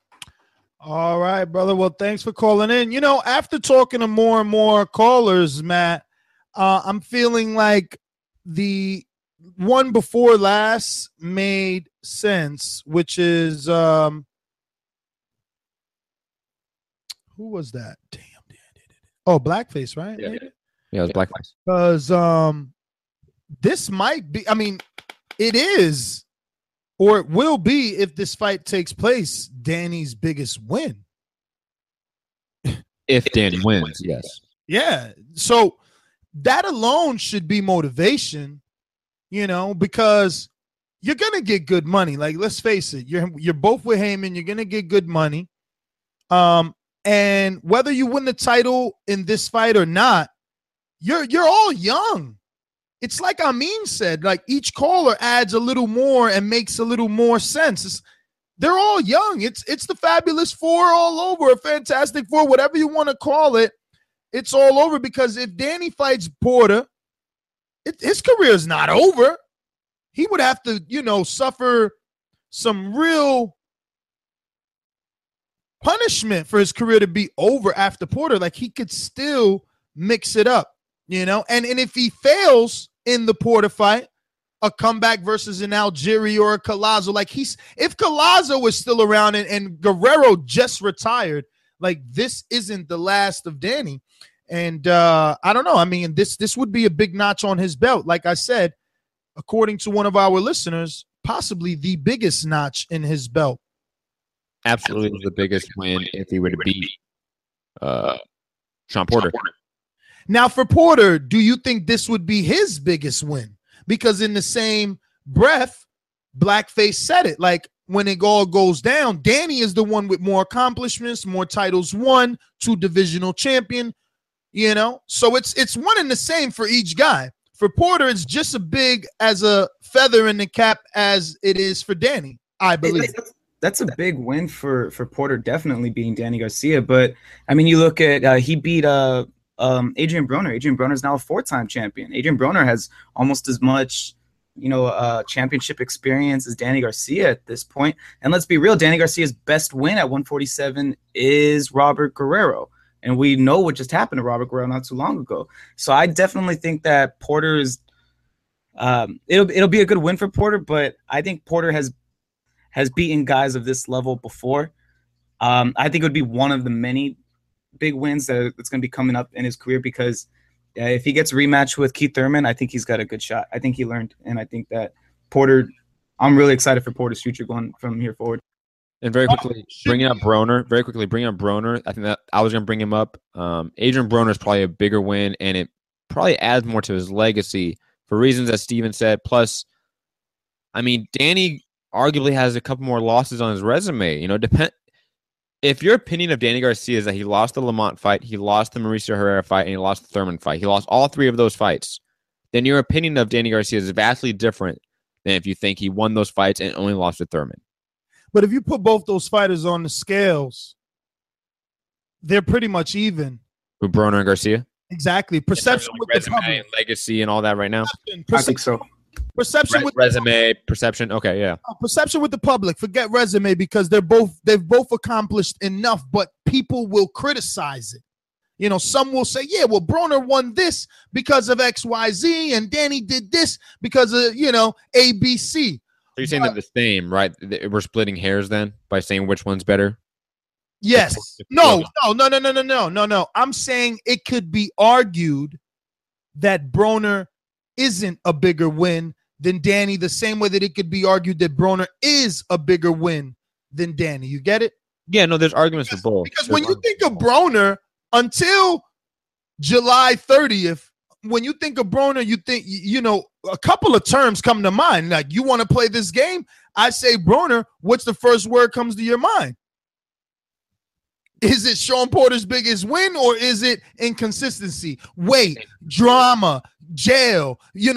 All right, brother. Well, thanks for calling in. After talking to more and more callers, Matt, I'm feeling like the one before last made sense, which is who was that? Damn. Oh, Blackface, right? Yeah, it was Blackface. Because this might be, it is, or it will be, if this fight takes place, Danny's biggest win. If Danny wins, yes. Yeah. So that alone should be motivation, because you're going to get good money. Like, let's face it, you're both with Heyman, you're going to get good money. And whether you win the title in this fight or not, you're all young. It's like Amin said, like each caller adds a little more and makes a little more sense. They're all young. It's the Fabulous Four all over, a Fantastic Four, whatever you want to call it. It's all over, because if Danny fights Porter, his career is not over. He would have to, suffer some real punishment for his career to be over after Porter. Like, he could still mix it up, and if he fails in the Porter fight, a comeback versus an Algieri or a Collazo, if Collazo was still around and Guerrero just retired, like, this isn't the last of Danny. And I don't know. This would be a big notch on his belt. Like I said, according to one of our listeners, possibly the biggest notch in his belt. Absolutely the biggest win if he were to beat Shawn Porter. Now, for Porter, do you think this would be his biggest win? Because in the same breath, Blackface said it. Like, when it all goes down, Danny is the one with more accomplishments, more titles won, 2 divisional champion, you know? So it's one and the same for each guy. For Porter, it's just as big as a feather in the cap as it is for Danny, I believe. That's a big win for Porter, definitely beating Danny Garcia. But, I mean, you look at he beat Adrian Broner. Adrian Broner is now a 4-time champion. Adrian Broner has almost as much, championship experience as Danny Garcia at this point. And let's be real, Danny Garcia's best win at 147 is Robert Guerrero. And we know what just happened to Robert Guerrero not too long ago. So I definitely think that Porter is it'll be a good win for Porter, but I think Porter has beaten guys of this level before. I think it would be one of the many big wins that's going to be coming up in his career, because if he gets a rematch with Keith Thurman, I think he's got a good shot. I think he learned, and I think that Porter, I'm really excited for Porter's future going from here forward. And very quickly, bringing up Broner. I think that I was going to bring him up. Adrian Broner is probably a bigger win, and it probably adds more to his legacy for reasons that Steven said. Plus, I mean, Danny arguably has a couple more losses on his resume. If your opinion of Danny Garcia is that he lost the Lamont fight, he lost the Mauricio Herrera fight, and he lost the Thurman fight, he lost all 3 of those fights, then your opinion of Danny Garcia is vastly different than if you think he won those fights and only lost to Thurman. But if you put both those fighters on the scales, they're pretty much even. With Broner and Garcia? Exactly. Perception with resume the public. and legacy and all that right now? I think so. Perception with resume, perception. Okay, yeah. Perception with the public. Forget resume, because they've both accomplished enough, but people will criticize it. Some will say, yeah, well, Broner won this because of XYZ, and Danny did this because of, ABC. So you're saying they're the same, right? We're splitting hairs then by saying which one's better? Yes. No. I'm saying it could be argued that Broner isn't a bigger win than Danny, the same way that it could be argued that Broner is a bigger win than Danny. You get it? Yeah, no, there's arguments for both. Because when you think of Broner, until July 30th, when you think of Broner, you think, a couple of terms come to mind. Like, you want to play this game? I say Broner, what's the first word comes to your mind? Is it Sean Porter's biggest win, or is it inconsistency? Wait, drama, jail,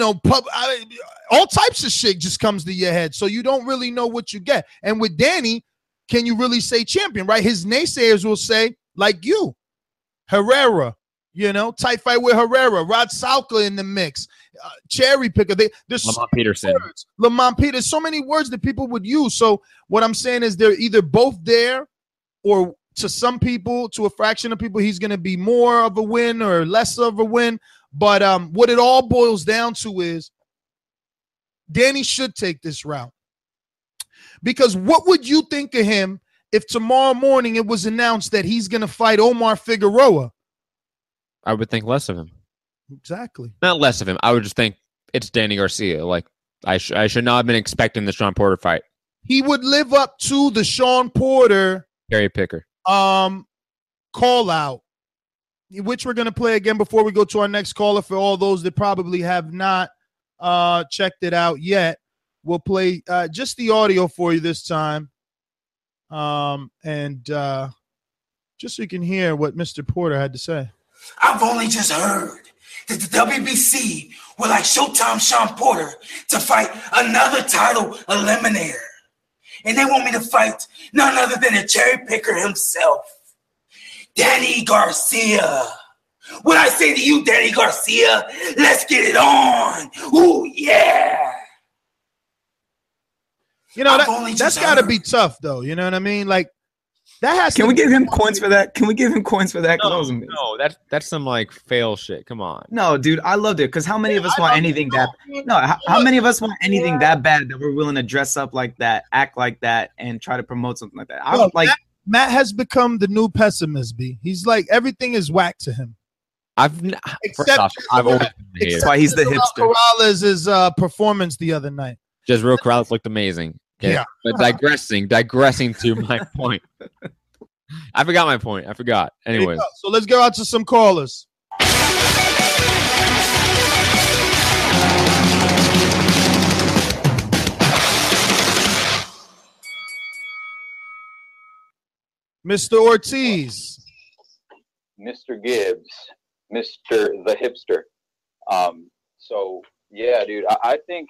all types of shit just comes to your head. So you don't really know what you get. And with Danny, can you really say champion, right? His naysayers will say, like you, Herrera, tight fight with Herrera, Rod Salka in the mix, cherry picker. There's Lamont Peterson. Lamont Peterson. So many words that people would use. So what I'm saying is they're either both there, or to some people, to a fraction of people, he's going to be more of a win or less of a win. But what it all boils down to is Danny should take this route. Because what would you think of him if tomorrow morning it was announced that he's going to fight Omar Figueroa? I would think less of him. Exactly. Not less of him. I would just think it's Danny Garcia. Like, I should not have been expecting the Sean Porter fight. He would live up to the Sean Porter cherry picker call out, which we're going to play again before we go to our next caller. For all those that probably have not checked it out yet, we'll play just the audio for you this time, and just so you can hear what Mr. Porter had to say. I've only just heard that the WBC would like Showtime Sean Porter to fight another title eliminator. And they want me to fight none other than a cherry picker himself, Danny Garcia. What I say to you, Danny Garcia, let's get it on. Ooh, yeah. That's got to be tough, though. You know what I mean? Like, that has. Can we give him coins for that? No, that's some like fail shit. Come on. No, dude, I loved it because how many of us want anything that? No, how many of us want anything that bad that we're willing to dress up like that, act like that, and try to promote something like that? I was like, Matt has become the new pessimist. B. He's like, everything is whack to him. I've always been that's why he's the hipster. Corrales' performance the other night. Just real Corrales looked amazing. Okay. Yeah. But digressing to my point. I forgot my point. Anyways. So let's go out to some callers. Mr. Ortiz. Mr. Gibbs, Mr. the Hipster. So yeah, dude, I think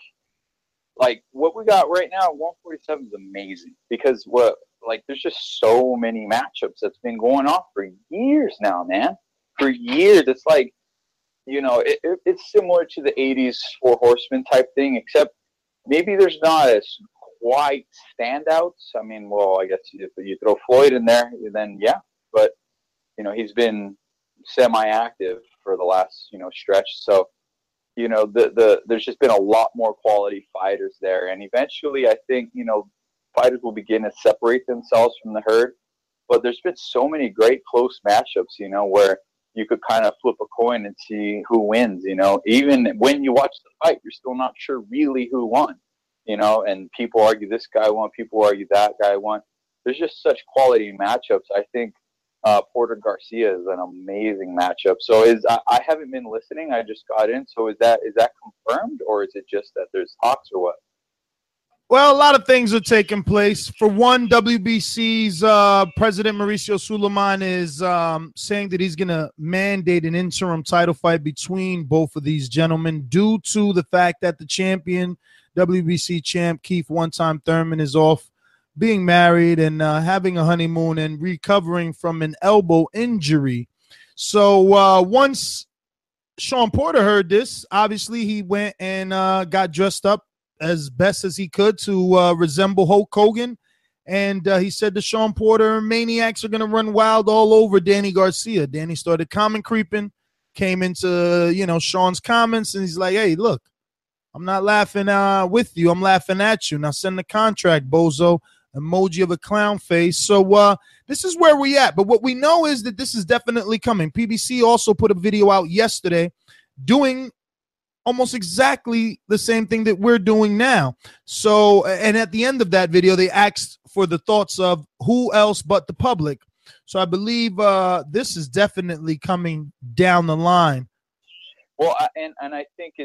like what we got right now, 147 is amazing because there's just so many matchups that's been going on for years now, man. For years, it's like, you know, it's similar to the 80s Four Horsemen type thing, except maybe there's not as quite standouts. I mean, well, I guess if you throw Floyd in there, then yeah, but you know, he's been semi-active for the last, you know, stretch. So, you know, there's just been a lot more quality fighters there. And eventually I think, you know, fighters will begin to separate themselves from the herd. But there's been so many great close matchups, you know, where you could kind of flip a coin and see who wins, you know. Even when you watch the fight, you're still not sure really who won, you know. And people argue this guy won, people argue that guy won. There's just such quality matchups. I think Porter Garcia is an amazing matchup. So I haven't been listening. I just got in. So is that confirmed, or is it just that there's talks, or what? Well, a lot of things are taking place. For one, WBC's President Mauricio Suleiman is saying that he's going to mandate an interim title fight between both of these gentlemen due to the fact that the champion, WBC champ Keith One-Time Thurman, is off being married and having a honeymoon and recovering from an elbow injury. So once Sean Porter heard this, obviously he went and got dressed up as best as he could to resemble Hulk Hogan. And he said the Sean Porter maniacs are going to run wild all over Danny Garcia. Danny started comment creeping, came into, you know, Sean's comments, and he's like, hey, look, I'm not laughing with you. I'm laughing at you. Now send the contract, bozo. Emoji of a clown face. So this is where we at. But what we know is that this is definitely coming. PBC also put a video out yesterday doing almost exactly the same thing that we're doing now. So, and at the end of that video, they asked for the thoughts of who else but the public. So I believe this is definitely coming down the line. Well, and I think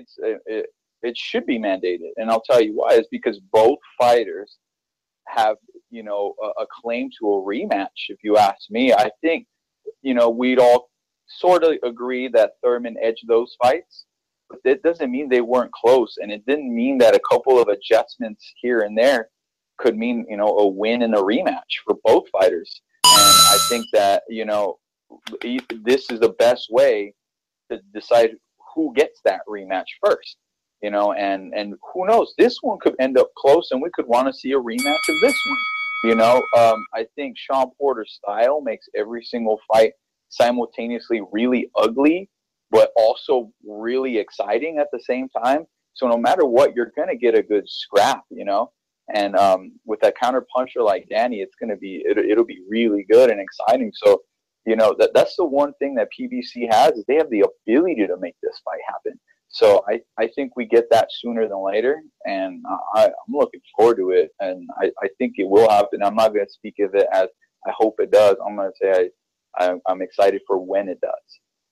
it should be mandated. And I'll tell you why. Is because both fighters have, you know, a claim to a rematch. If you ask me, I think, you know, we'd all sort of agree that Thurman edged those fights, but that doesn't mean they weren't close, and it didn't mean that a couple of adjustments here and there could mean, you know, a win and a rematch for both fighters. And I think that, you know, this is the best way to decide who gets that rematch first. You know, and who knows? This one could end up close, and we could want to see a rematch of this one. You know, I think Sean Porter's style makes every single fight simultaneously really ugly, but also really exciting at the same time. So no matter what, you're going to get a good scrap, you know. And with that counter puncher like Danny, it's going to be it'll be really good and exciting. So, you know, that's the one thing that PBC has, is they have the ability to make this fight happen. So I think we get that sooner than later, and I'm looking forward to it, and I think it will happen. I'm not going to speak of it as I hope it does. I'm going to say I'm excited for when it does.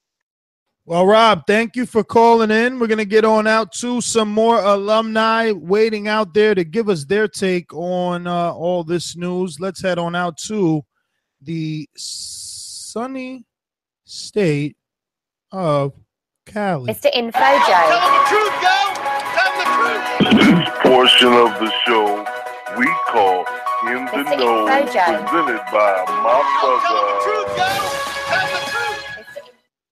Well, Rob, thank you for calling in. We're going to get on out to some more alumni waiting out there to give us their take on all this news. Let's head on out to the sunny state of Cali. Mr. Info Joe. Tell the truth, yo! Tell the truth! This portion of the show we call In the Mr. Know, Info Joe. presented by my Tell the brother. truth, yo! Tell the truth!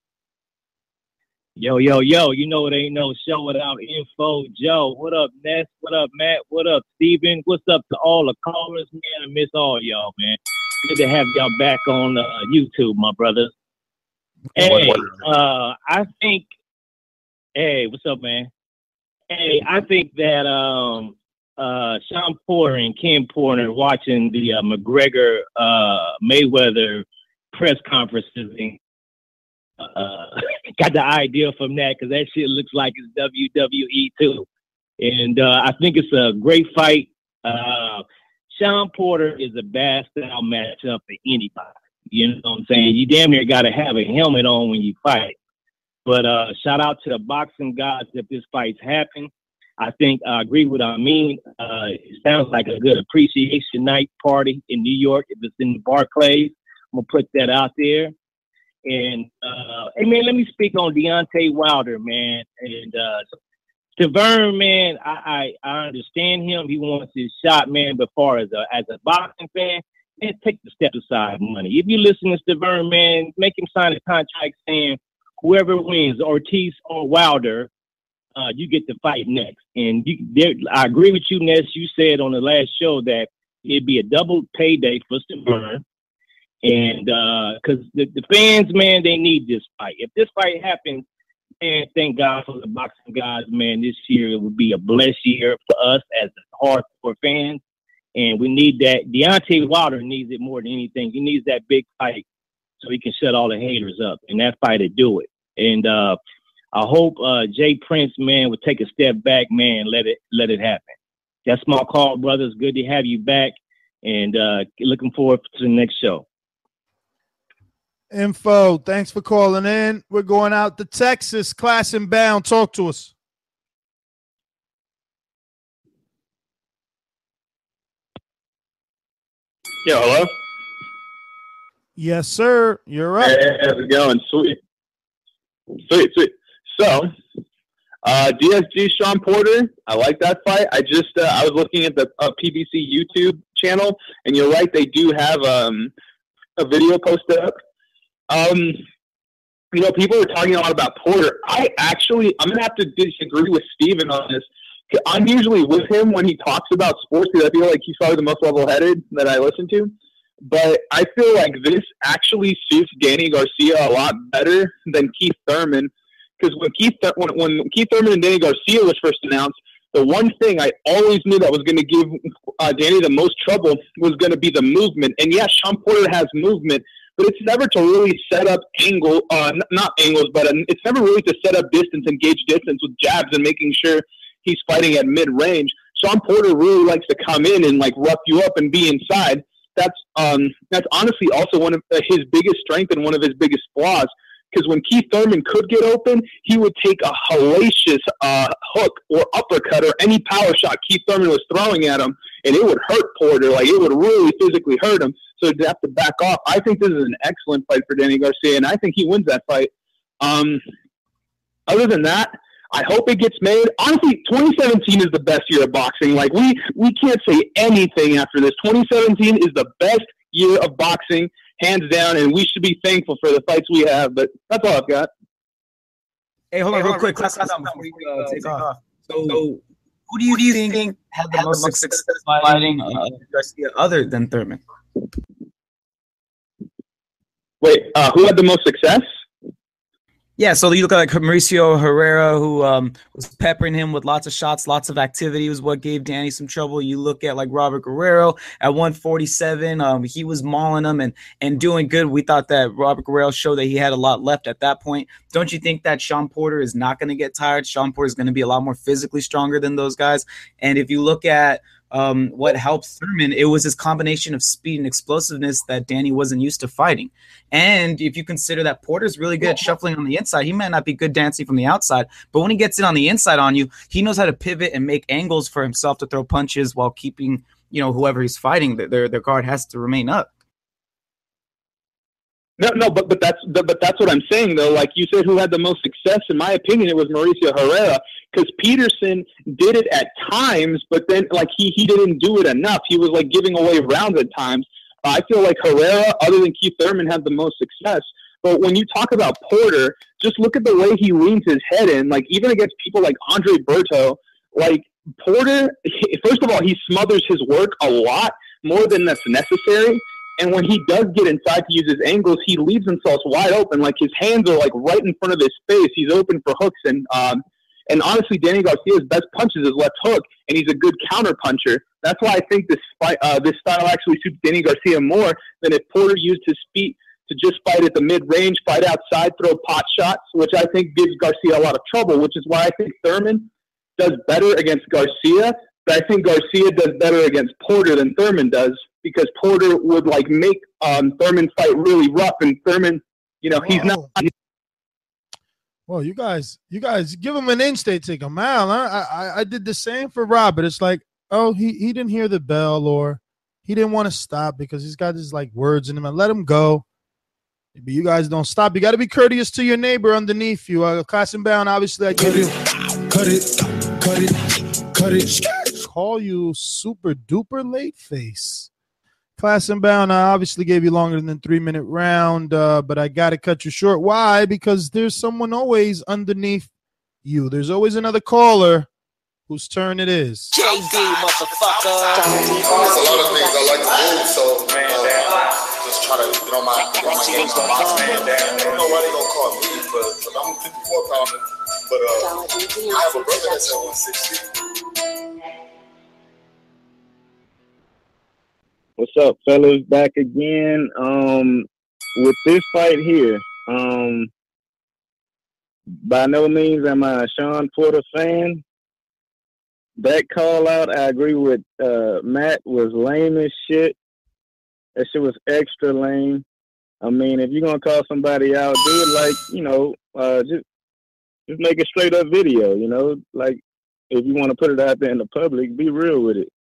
Yo, you know it ain't no show without Info Joe. What up, Ness? What up, Matt? What up, Steven? What's up to all the callers, man? I miss all y'all, man. Good to have y'all back on YouTube, my brothers. Hey, I think, hey, what's up, man? Hey, I think that Sean Porter and Ken Porter watching the McGregor Mayweather press conferences and got the idea from that, because that shit looks like it's WWE too. And I think it's a great fight. Sean Porter is a bad style matchup for anybody. You know what I'm saying? You damn near got to have a helmet on when you fight. But shout out to the boxing gods if this fight's happened. I think I agree with Amin. It sounds like a good appreciation night party in New York. If it's in the Barclays, I'm gonna put that out there. And hey man, let me speak on Deontay Wilder, man. And Tavern, man, I understand him. He wants his shot, man. But far as a boxing fan, man, take the step aside money. If you listen to Tavern, man, make him sign a contract saying whoever wins, Ortiz or Wilder, you get to fight next. And I agree with you, Ness. You said on the last show that it'd be a double payday for Tavern. And because the fans, man, they need this fight. If this fight happens, man, thank God for the boxing guys, man. This year it would be a blessed year for us as hardcore fans. And we need that. Deontay Wilder needs it more than anything. He needs that big fight so he can shut all the haters up. And that fight to do it. And I hope Jay Prince, man, would take a step back, man, let it happen. That's my call, brothers. Good to have you back. And looking forward to the next show. Info, thanks for calling in. We're going out to Texas, Class and Bound. Talk to us. Yeah, hello? Yes, sir. You're up. Hey, how's it going? Sweet. So, DSG Sean Porter, I like that fight. I was looking at the PBC YouTube channel, and you're right, they do have a video posted up. People are talking a lot about Porter. I'm going to have to disagree with Steven on this. I'm usually with him when he talks about sports because I feel like he's probably the most level-headed that I listen to. But I feel like this actually suits Danny Garcia a lot better than Keith Thurman. Because when Keith Thurman and Danny Garcia was first announced, the one thing I always knew that was going to give Danny the most trouble was going to be the movement. And yes, Sean Porter has movement, but it's never to really set up it's never really to set up distance and gauge distance with jabs and making sure he's fighting at mid-range. Sean Porter really likes to come in and like rough you up and be inside. That's honestly also one of his biggest strengths and one of his biggest flaws. Because when Keith Thurman could get open, he would take a hellacious hook or uppercut or any power shot Keith Thurman was throwing at him, and it would hurt Porter. Like, it would really physically hurt him. So he'd have to back off. I think this is an excellent fight for Danny Garcia, and I think he wins that fight. Other than that, I hope it gets made. Honestly, 2017 is the best year of boxing. Like, we can't say anything after this. 2017 is the best year of boxing, hands down, and we should be thankful for the fights we have. But that's all I've got. Hey, hold on real quick. Before we take off. So, who do you think had the most success fighting Garcia other than Thurman? Wait, who had the most success? Yeah, so you look at like Mauricio Herrera, who was peppering him with lots of shots, lots of activity was what gave Danny some trouble. You look at like Robert Guerrero at 147, he was mauling him and doing good. We thought that Robert Guerrero showed that he had a lot left at that point. Don't you think that Sean Porter is not going to get tired? Sean Porter is going to be a lot more physically stronger than those guys. And if you look at what helped Thurman, it was his combination of speed and explosiveness that Danny wasn't used to fighting. And if you consider that Porter's really good at shuffling on the inside, he might not be good dancing from the outside, but when he gets in on the inside on you, he knows how to pivot and make angles for himself to throw punches while keeping, whoever he's fighting, their guard has to remain up. No, but that's what I'm saying though. Like you said, who had the most success? In my opinion, it was Mauricio Herrera, because Peterson did it at times, but then like he didn't do it enough. He was like giving away rounds at times. I feel like Herrera, other than Keith Thurman, had the most success. But when you talk about Porter, just look at the way he leans his head in. Like even against people like Andre Berto, like Porter, first of all, he smothers his work a lot more than that's necessary. And when he does get inside to use his angles, he leaves himself wide open. Like his hands are like right in front of his face. He's open for hooks. And honestly, Danny Garcia's best punch is his left hook, and he's a good counter puncher. That's why I think this style actually suits Danny Garcia more than if Porter used his feet to just fight at the mid-range, fight outside, throw pot shots, which I think gives Garcia a lot of trouble, which is why I think Thurman does better against Garcia, but I think Garcia does better against Porter than Thurman does, because Porter would like make Thurman fight really rough, and Thurman, he's not. Well, you guys give him an inch, they take a mile. Huh? I did the same for Robert. It's like, oh, he didn't hear the bell, or he didn't want to stop because he's got his like words in him. And let him go. But you guys don't stop. You got to be courteous to your neighbor underneath you. Class and Bound, obviously, I give you. Cut it. Call you super duper late face. Class and Bound, I obviously gave you longer than 3-minute round, but I got to cut you short. Why? Because there's someone always underneath you. There's always another caller whose turn it is. JD, motherfucker. There's a lot of things I like to do, so just try to get on my game. I don't know why they gonna call me, but I'm a 54-pounder. But I have a brother that's at 160. What's up, fellas? Back again. With this fight here, by no means am I a Sean Porter fan. That call out, I agree with Matt, was lame as shit. That shit was extra lame. I mean, if you're gonna call somebody out, do it like, you know, just make a straight up video, you know, like if you want to put it out there in the public, be real with it.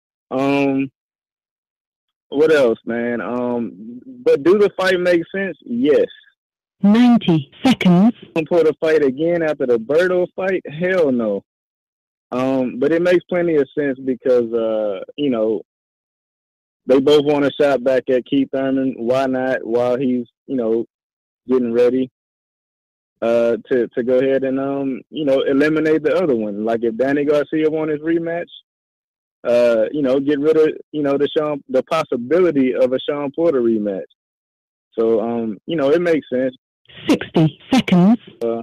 What else, man? But do the fight make sense? Yes. 90 seconds. For the fight again after the Berto fight? Hell no. But it makes plenty of sense because, you know, they both want a shot back at Keith Thurman. Why not? While he's, you know, getting ready to go ahead and, you know, eliminate the other one. Like if Danny Garcia won his rematch, you know, get rid of, you know, the possibility of a Sean Porter rematch. So, you know, it makes sense. 60 seconds.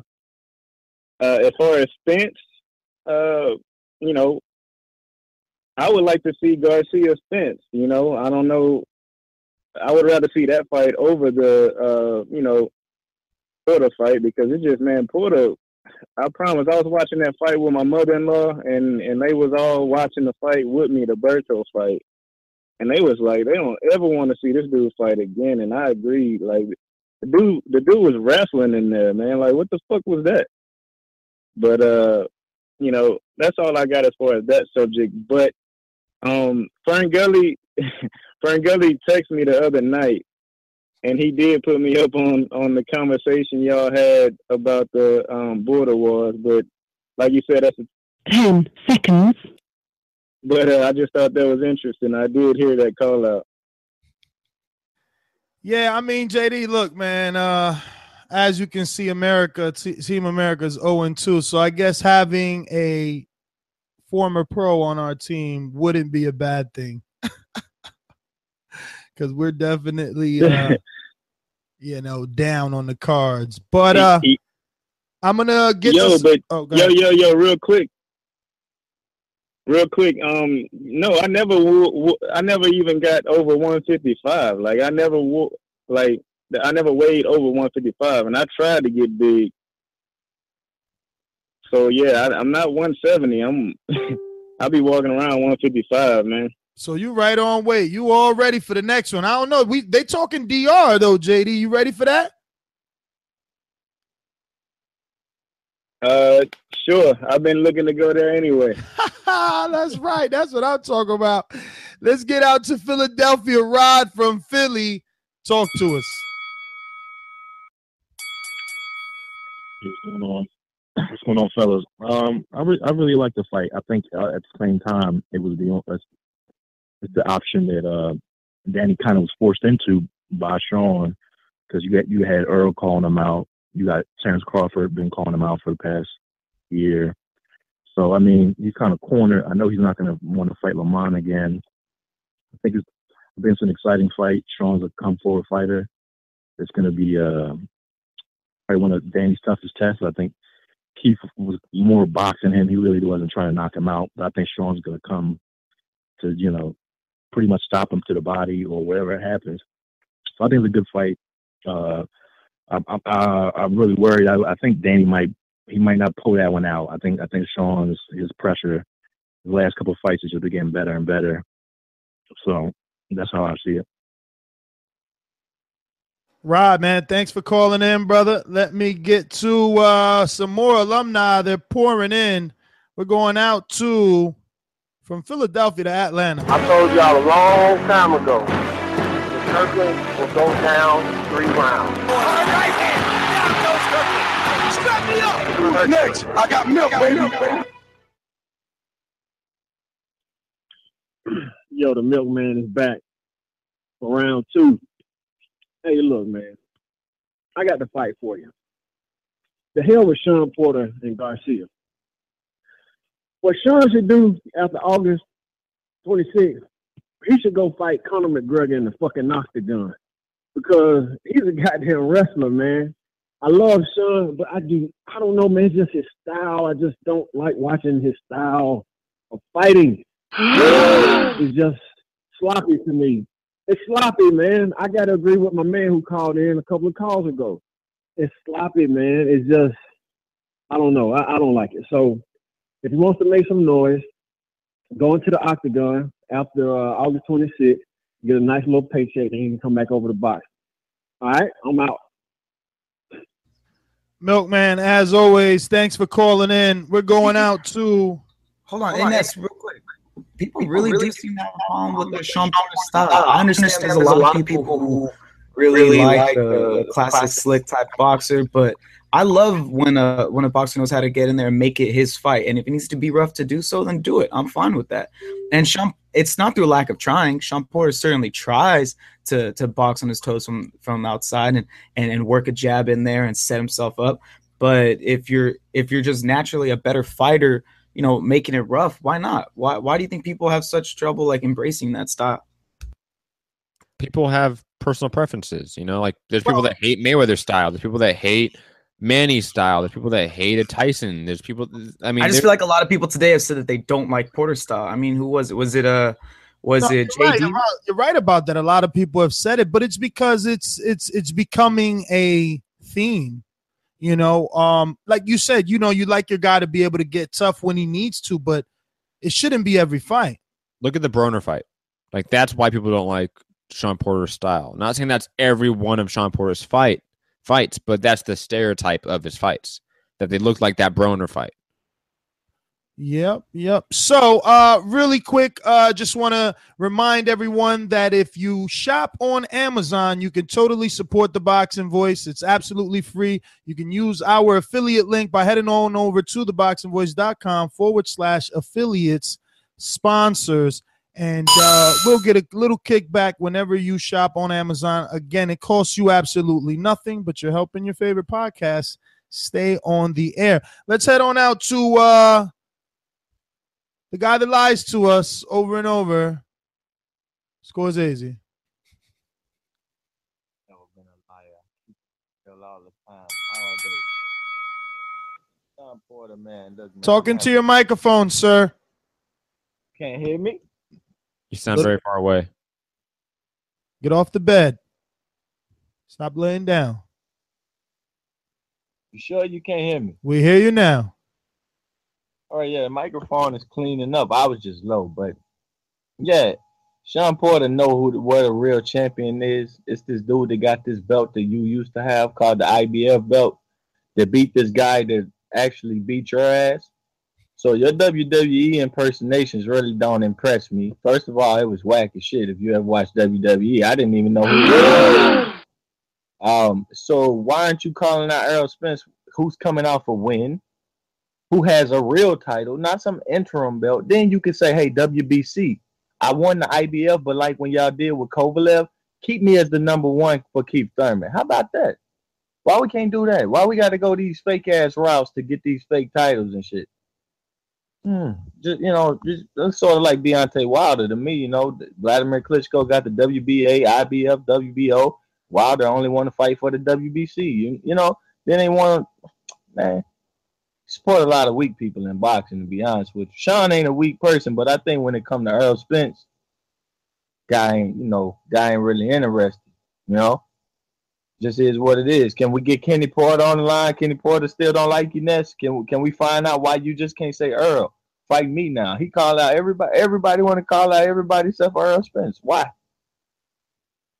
As far as Spence, you know, I would like to see Garcia Spence. You know, I don't know. I would rather see that fight over the, you know, Porter fight because it's just, man, Porter. I promise, I was watching that fight with my mother-in-law, and they was all watching the fight with me, the Berto fight, and they was like, they don't ever want to see this dude fight again, and I agreed. Like, the dude was wrestling in there, man. Like, what the fuck was that? But you know, that's all I got as far as that subject. But Ferngully texted me the other night, and he did put me up on the conversation y'all had about the border wars. But like you said, that's 10 seconds. But I just thought that was interesting. I did hear that call out. Yeah, I mean, JD, look, man, as you can see, Team America is 0-2. So I guess having a former pro on our team wouldn't be a bad thing. Because we're definitely, you know, down on the cards. But I'm gonna get yo, this. but yo, real quick. No, I never even got over 155. Like I never weighed over 155, and I tried to get big. So yeah, I'm not 170. I'll be walking around 155, man. So you right on weight. You all ready for the next one? I don't know. They talking DR though, JD. You ready for that? Sure. I've been looking to go there anyway. That's right. That's what I'm talking about. Let's get out to Philadelphia. Rod from Philly, talk to us. What's going on, fellas? I really like the fight. I think at the same time it was it's the option that Danny kind of was forced into by Sean because you had Earl calling him out. You got Terrence Crawford been calling him out for the past year. So, I mean, he's kind of cornered. I know he's not going to want to fight Lamont again. I think it's an exciting fight. Sean's a come-forward fighter. It's going to be probably one of Danny's toughest tests. I think Keith was more boxing him. He really wasn't trying to knock him out. But I think Sean's going to come to, you know, pretty much stop him to the body or whatever happens. So I think it's a good fight. I'm really worried. I think Danny might not pull that one out. I think Sean's his pressure, the last couple of fights is just getting better and better. So that's how I see it. Rod, man, thanks for calling in, brother. Let me get to some more alumni. They're pouring in. We're going out to from Philadelphia to Atlanta. I told y'all a long time ago, the Kirkland will go down 3 rounds. Strap me up. Who's next? I got milk, baby. Yo, the milkman is back for round 2. Hey, look, man. I got the fight for you. The hell with Sean Porter and Garcia. What Sean should do after August 26th, he should go fight Conor McGregor in the fucking octagon. Because he's a goddamn wrestler, man. I love Sean, but I don't know, man. It's just his style. I just don't like watching his style of fighting. It's just sloppy to me. It's sloppy, man. I got to agree with my man who called in a couple of calls ago. It's sloppy, man. It's just, I don't know. I don't like it. So if he wants to make some noise, go into the octagon after August 26th, get a nice little paycheck, and he can come back over the box. All right? I'm out. Milkman, as always, thanks for calling in. We're going out to... Hold on, Ines, real quick. People really do seem to have a problem with the Sean Porter style. I understand there's a lot of people who really like the classic slick type boxer, but I love when a boxer knows how to get in there and make it his fight. And if it needs to be rough to do so, then do it. I'm fine with that. And it's not through lack of trying. Sean Porter certainly tries to box on his toes from outside and work a jab in there and set himself up. But if you're just naturally a better fighter, you know, making it rough, why not? Why do you think people have such trouble like embracing that style? People have personal preferences, you know, like there's people that hate Mayweather's style, there's people that hate Manny's style, there's people that hate Tyson, there's people, I mean, I just feel like a lot of people today have said that they don't like Porter's style. I mean, who was it? Was it JD? You're right about that. A lot of people have said it, but it's because it's becoming a theme. You know, like you said, you know, you like your guy to be able to get tough when he needs to, but it shouldn't be every fight. Look at the Broner fight. Like, that's why people don't like Sean Porter's style. Not saying that's every one of Sean Porter's fights, but that's the stereotype of his fights, that they look like that Broner fight. Yep. So, really quick, just want to remind everyone that if you shop on Amazon, you can totally support the Boxing Voice. It's absolutely free. You can use our affiliate link by heading on over to theboxingvoice.com/affiliates sponsors, and we'll get a little kickback whenever you shop on Amazon. Again, it costs you absolutely nothing, but you're helping your favorite podcast stay on the air. Let's head on out to the guy that lies to us over and over, Scorsese. Talking to your microphone, sir. Can't hear me? You sound very far away. Get off the bed. Stop laying down. You sure you can't hear me? We hear you now. All right, yeah, the microphone is cleaning up. I was just low, but yeah, Sean Porter know what a real champion is. It's this dude that got this belt that you used to have called the IBF belt that beat this guy that actually beat your ass. So your WWE impersonations really don't impress me. First of all, it was whack as shit. If you ever watched WWE, I didn't even know who he was. So why aren't you calling out Errol Spence, who's coming off a win, who has a real title, not some interim belt? Then you could say, hey, WBC, I won the IBF, but like when y'all did with Kovalev, keep me as the number one for Keith Thurman. How about that? Why we can't do that? Why we got to go these fake ass routes to get these fake titles and shit? Just, you know, it's sort of like Deontay Wilder to me. You know, Vladimir Klitschko got the WBA, IBF, WBO. Wilder only want to fight for the WBC. You know, then they want to, man, support a lot of weak people in boxing, to be honest with you. Sean ain't a weak person, but I think when it comes to Errol Spence, guy ain't really interested, you know? Just is what it is. Can we get Kenny Porter on the line? Kenny Porter still don't like you, Ness. Can we find out why you just can't say, Earl, fight me now? He called out everybody. Everybody want to call out everybody except for Errol Spence. Why?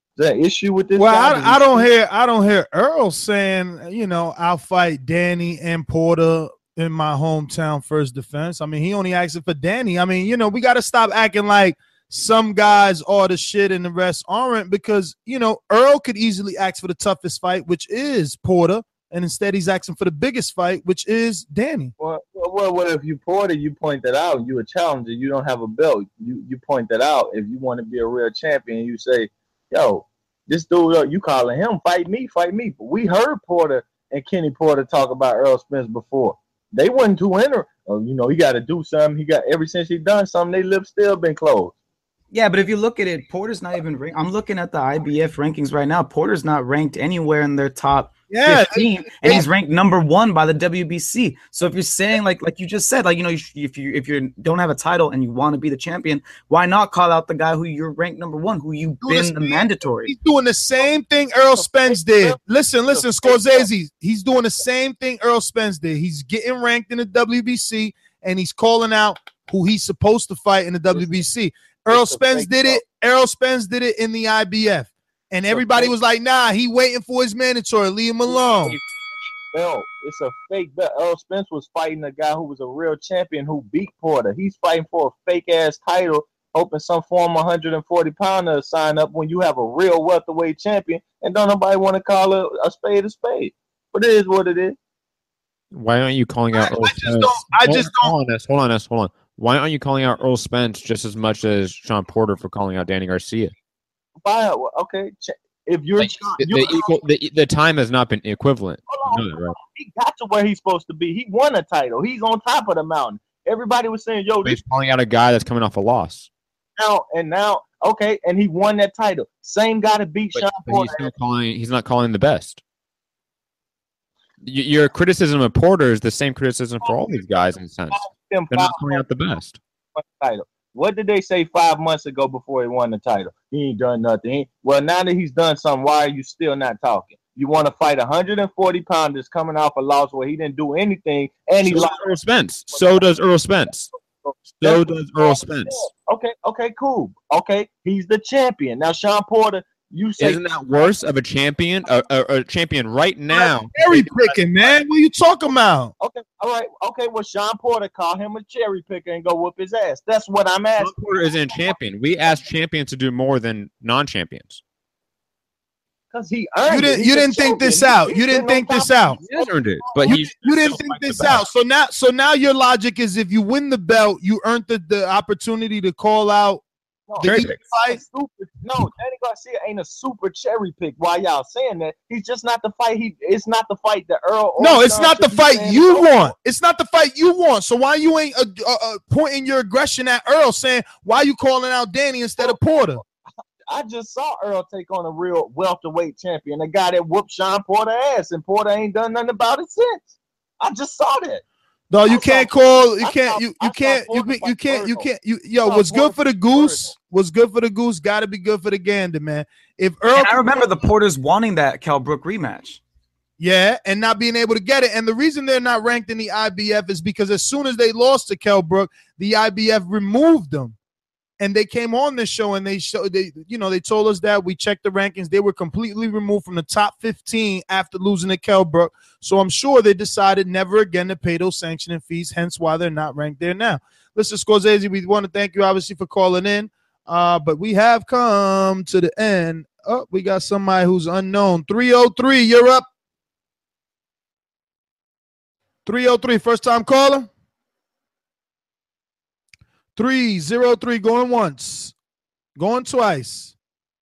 Is that an issue with this? Well, guy? I don't hear Earl saying, you know, I'll fight Danny and Porter in my hometown first defense. I mean, he only asking for Danny. I mean, you know, we got to stop acting like some guys are the shit and the rest aren't, because, you know, Earl could easily ask for the toughest fight, which is Porter, and instead he's asking for the biggest fight, which is Danny. Well, if you Porter, you point that out. You a challenger. You don't have a belt. You point that out. If you want to be a real champion, you say, yo, this dude, you calling him, fight me. But we heard Porter and Kenny Porter talk about Earl Spence before. They wasn't too interested. You know, he got to do something. Ever since he done something, they lips still been closed. Yeah, but if you look at it, Porter's not even ranked. I'm looking at the IBF rankings right now. Porter's not ranked anywhere in their top 15, and he's ranked number 1 by the WBC. So if you're saying like you just said, like, you know, if you don't have a title and you want to be the champion, why not call out the guy who you're ranked number 1, who you've been the mandatory? He's doing the same thing Earl Spence did. Listen, Scorsese. He's doing the same thing Earl Spence did. He's getting ranked in the WBC, and he's calling out who he's supposed to fight in the WBC. Earl Spence did it. Errol Spence did it in the IBF. And everybody was like, nah, he waiting for his mandatory. Leave him alone. Belt. It's a fake belt. Earl Spence was fighting a guy who was a real champion who beat Porter. He's fighting for a fake-ass title, hoping some former 140-pounder to sign up when you have a real welterweight champion, and don't nobody want to call a spade a spade. But it is what it is. Why aren't you calling out Earl Spence? Hold on. Why aren't you calling out Earl Spence just as much as Sean Porter for calling out Danny Garcia? Okay, if you're the time has not been equivalent. You know that, right? He got to where he's supposed to be. He won a title. He's on top of the mountain. Everybody was saying, "Yo, he's calling out a guy that's coming off a loss." Now, okay, and he won that title. Same guy to beat Sean Porter. He's not calling the best. Your criticism of Porter is the same criticism for all these guys in a sense. They're not calling out the best. Title. What did they say 5 months ago before he won the title? He ain't done nothing. Well, now that he's done something, why are you still not talking? You want to fight 140-pounders coming off a loss where he didn't do anything, and he lost. Earl Spence. So does Earl Spence. Okay, cool. Okay, he's the champion. Now, Sean Porter, you say isn't that worse of a champion? A champion right now. Cherry picking, man. What are you talking about? Okay, all right. Okay, well, Sean Porter call him a cherry picker and go whoop his ass. That's what I'm asking. Sean Porter isn't a champion. We asked champions to do more than non-champions. Because he earned it. You didn't think this out. You didn't think this out. He has earned it, but you didn't think this out. So now your logic is if you win the belt, you earned the opportunity to call out. Danny Garcia ain't a super cherry pick. Why y'all saying that? He's just not the fight. It's not the fight that Earl. No, it's not the fight you want. It's not the fight you want. So why you ain't pointing your aggression at Earl, saying why you calling out Danny instead of Porter? I just saw Earl take on a real welterweight champion, a guy that whooped Sean Porter ass, and Porter ain't done nothing about it since. I just saw that. No, you can't call. You can't. What's good for the goose? What's good for the goose? Got to be good for the gander, man. If Earl, and I remember the Porters wanting that Kell Brook rematch. Yeah, and not being able to get it. And the reason they're not ranked in the IBF is because as soon as they lost to Kell Brook, the IBF removed them. And they came on this show and they told us that we checked the rankings. They were completely removed from the top 15 after losing to Kell Brook. So I'm sure they decided never again to pay those sanctioning fees, hence why they're not ranked there now. Listen, Scorsese, we want to thank you obviously for calling in. But we have come to the end. Oh, we got somebody who's unknown. 303, you're up. 303, first time caller. 303 going once, going twice.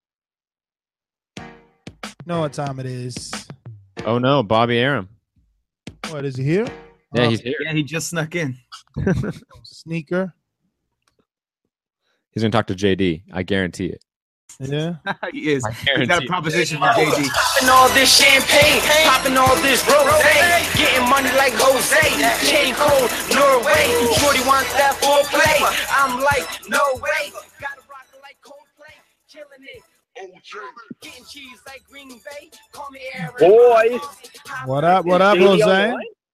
Know what time it is? Oh no, Bobby Arum. What, is he here? Yeah, he's here. Yeah, he just snuck in. Sneaker. He's gonna talk to JD. I guarantee it. Yeah, he is. He got a proposition for JD. Popping all this champagne, popping all this rosé, getting money like Jose, chain cold, Norway. Shorty wants that foreplay. I'm like, no way. Gotta rock it like Coldplay, killing it. Getting cheese like Green Bay. Call me Aaron. Boys. What up, Jose?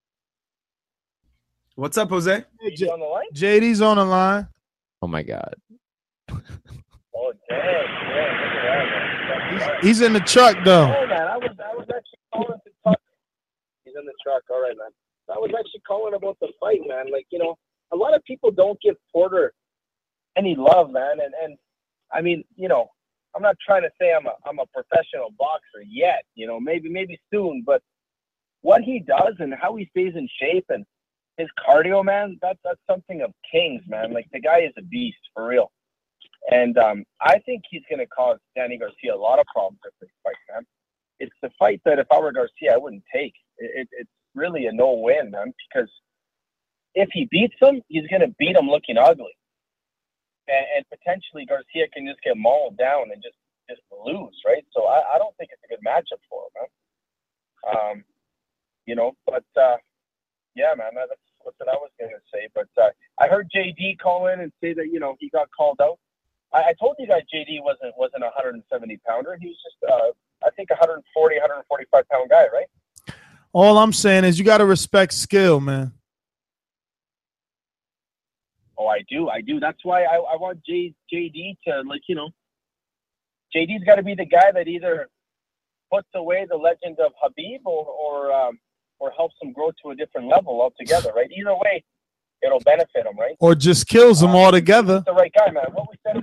What's up, Jose? JD's on the line. Oh my God. Oh, damn. He's in the truck though. Oh man, I was actually calling to talk. He's in the truck. All right, man. I was actually calling about the fight, man. Like, you know, a lot of people don't give Porter any love, man. And I mean, you know, I'm not trying to say I'm a professional boxer yet. You know, maybe soon. But what he does and how he stays in shape and his cardio, man, that's something of kings, man. Like, the guy is a beast for real. And I think he's going to cause Danny Garcia a lot of problems with this fight, man. It's the fight that if I were Garcia, I wouldn't take. It's really a no-win, man, because if he beats him, he's going to beat him looking ugly. And potentially Garcia can just get mauled down and just lose, right? So I don't think it's a good matchup for him, man. You know, but yeah, man, that's what I was going to say. But I heard JD call in and say that, you know, he got called out. I told you guys JD wasn't a 170 pounder. He was just, I think, 140, 145 pound guy, right? All I'm saying is you got to respect skill, man. Oh, I do. That's why I want JD to, like, you know, JD's got to be the guy that either puts away the legend of Habib or helps him grow to a different level altogether, right? Either way, it'll benefit him, right? Or just kills him altogether. He's the right guy, man.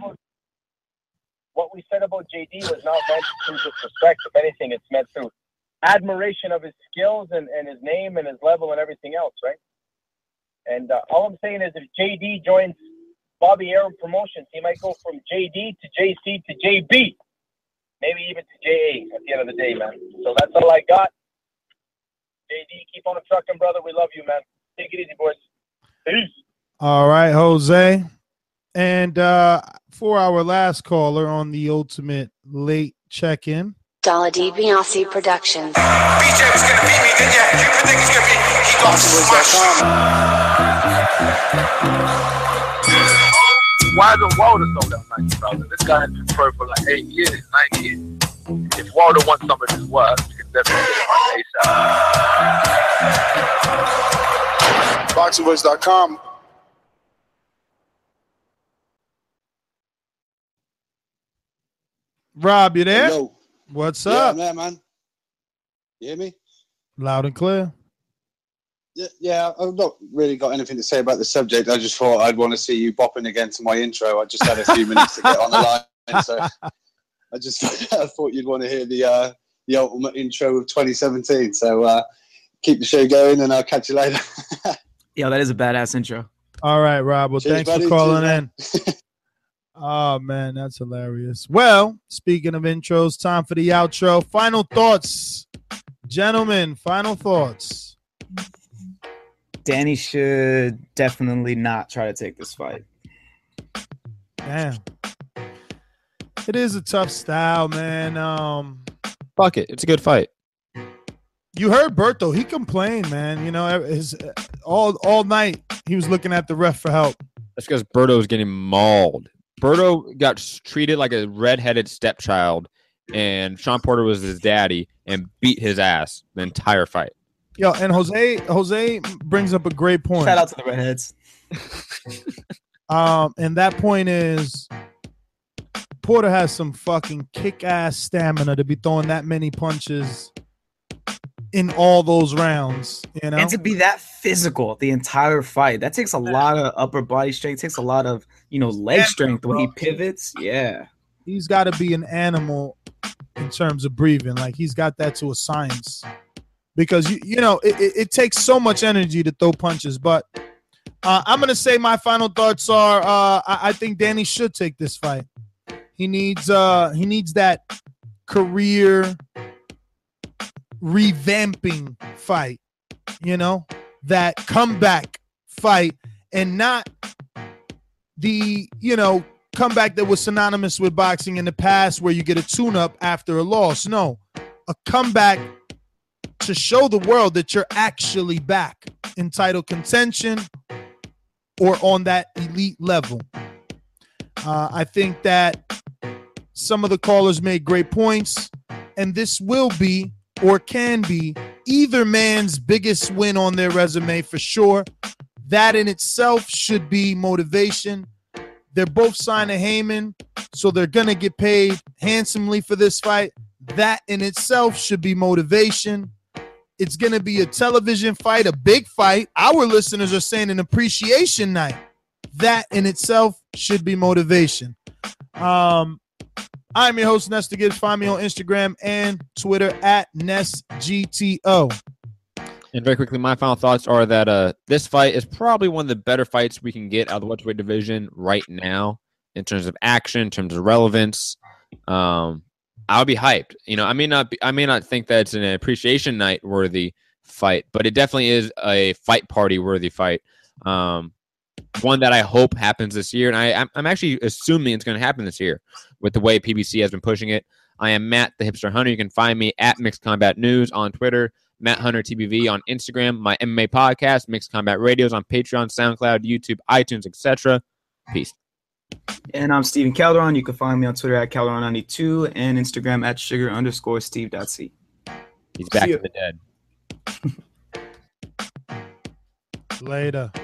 What we said about JD was not meant through disrespect. If anything, it's meant through admiration of his skills and his name and his level and everything else, right? And all I'm saying is if JD joins Bobby Arum Promotions, he might go from JD to JC to JB, maybe even to JA at the end of the day, man. So that's all I got. JD, keep on trucking, brother. We love you, man. Take it easy, boys. Peace. All right, Jose. And for our last caller on the ultimate late check-in. Dala DiBiase Productions. BJ was gonna beat me, didn't you? You predict he's gonna beat me. He got smashed. Why isn't Wilder so that nice, brother? This guy has been pro for like 8 years, 9 years. If Wilder wants some of his work, you can definitely get it on ASAP. BoxingVoice.com. Rob, you there? Yo. What's Yeah, up? I'm there, man. You hear me? Loud and clear. Yeah, I've not really got anything to say about the subject. I just thought I'd want to see you bopping again to my intro. I just had a few minutes to get on the line, so I thought you'd want to hear the ultimate intro of 2017. So keep the show going, and I'll catch you later. Yo, that is a badass intro. All right, Rob. Well, Cheers, thanks buddy. for calling Cheers, in. Oh, man, that's hilarious. Well, speaking of intros, time for the outro. Final thoughts. Gentlemen, final thoughts. Danny should definitely not try to take this fight. Damn. It is a tough style, man. Fuck it. It's a good fight. You heard Berto. He complained, man. You know, all night he was looking at the ref for help. That's because Berto was getting mauled. Berto got treated like a redheaded stepchild, and Sean Porter was his daddy and beat his ass the entire fight. Yo, and Jose brings up a great point. Shout out to the redheads. And that point is Porter has some fucking kick-ass stamina to be throwing that many punches in all those rounds, you know? And to be that physical the entire fight, that takes a lot of upper body strength, takes a lot of, leg strength, the way he pivots. Yeah. He's got to be an animal in terms of breathing. Like, he's got that to a science. Because, it takes so much energy to throw punches. But I'm going to say my final thoughts are I think Danny should take this fight. He needs that career revamping fight, that comeback fight, and not the, comeback that was synonymous with boxing in the past where you get a tune-up after a loss. No, a comeback to show the world that you're actually back in title contention or on that elite level. I think that some of the callers made great points, and this will be or can be either man's biggest win on their resume for sure. That in itself should be motivation. They're both signed to Heyman, so they're going to get paid handsomely for this fight. That in itself should be motivation. It's going to be a television fight, a big fight. Our listeners are saying an appreciation night. That in itself should be motivation. I'm your host, Nestor Gibbs. Find me on Instagram and Twitter at NestGTO. And very quickly, my final thoughts are that this fight is probably one of the better fights we can get out of the welterweight division right now in terms of action, in terms of relevance. I'll be hyped. You know, I may not think that it's an appreciation night worthy fight, but it definitely is a fight party worthy fight. One that I hope happens this year, and I'm actually assuming it's going to happen this year with the way PBC has been pushing it. I am Matt the Hipster Hunter. You can find me at Mixed Combat News on Twitter, Matt Hunter TBV on Instagram, my MMA podcast, Mixed Combat Radios on Patreon, SoundCloud, YouTube, iTunes, etc. Peace. And I'm Steven Calderon. You can find me on Twitter at Calderon92 and Instagram at sugar_steve.c. He's back from the dead. Later.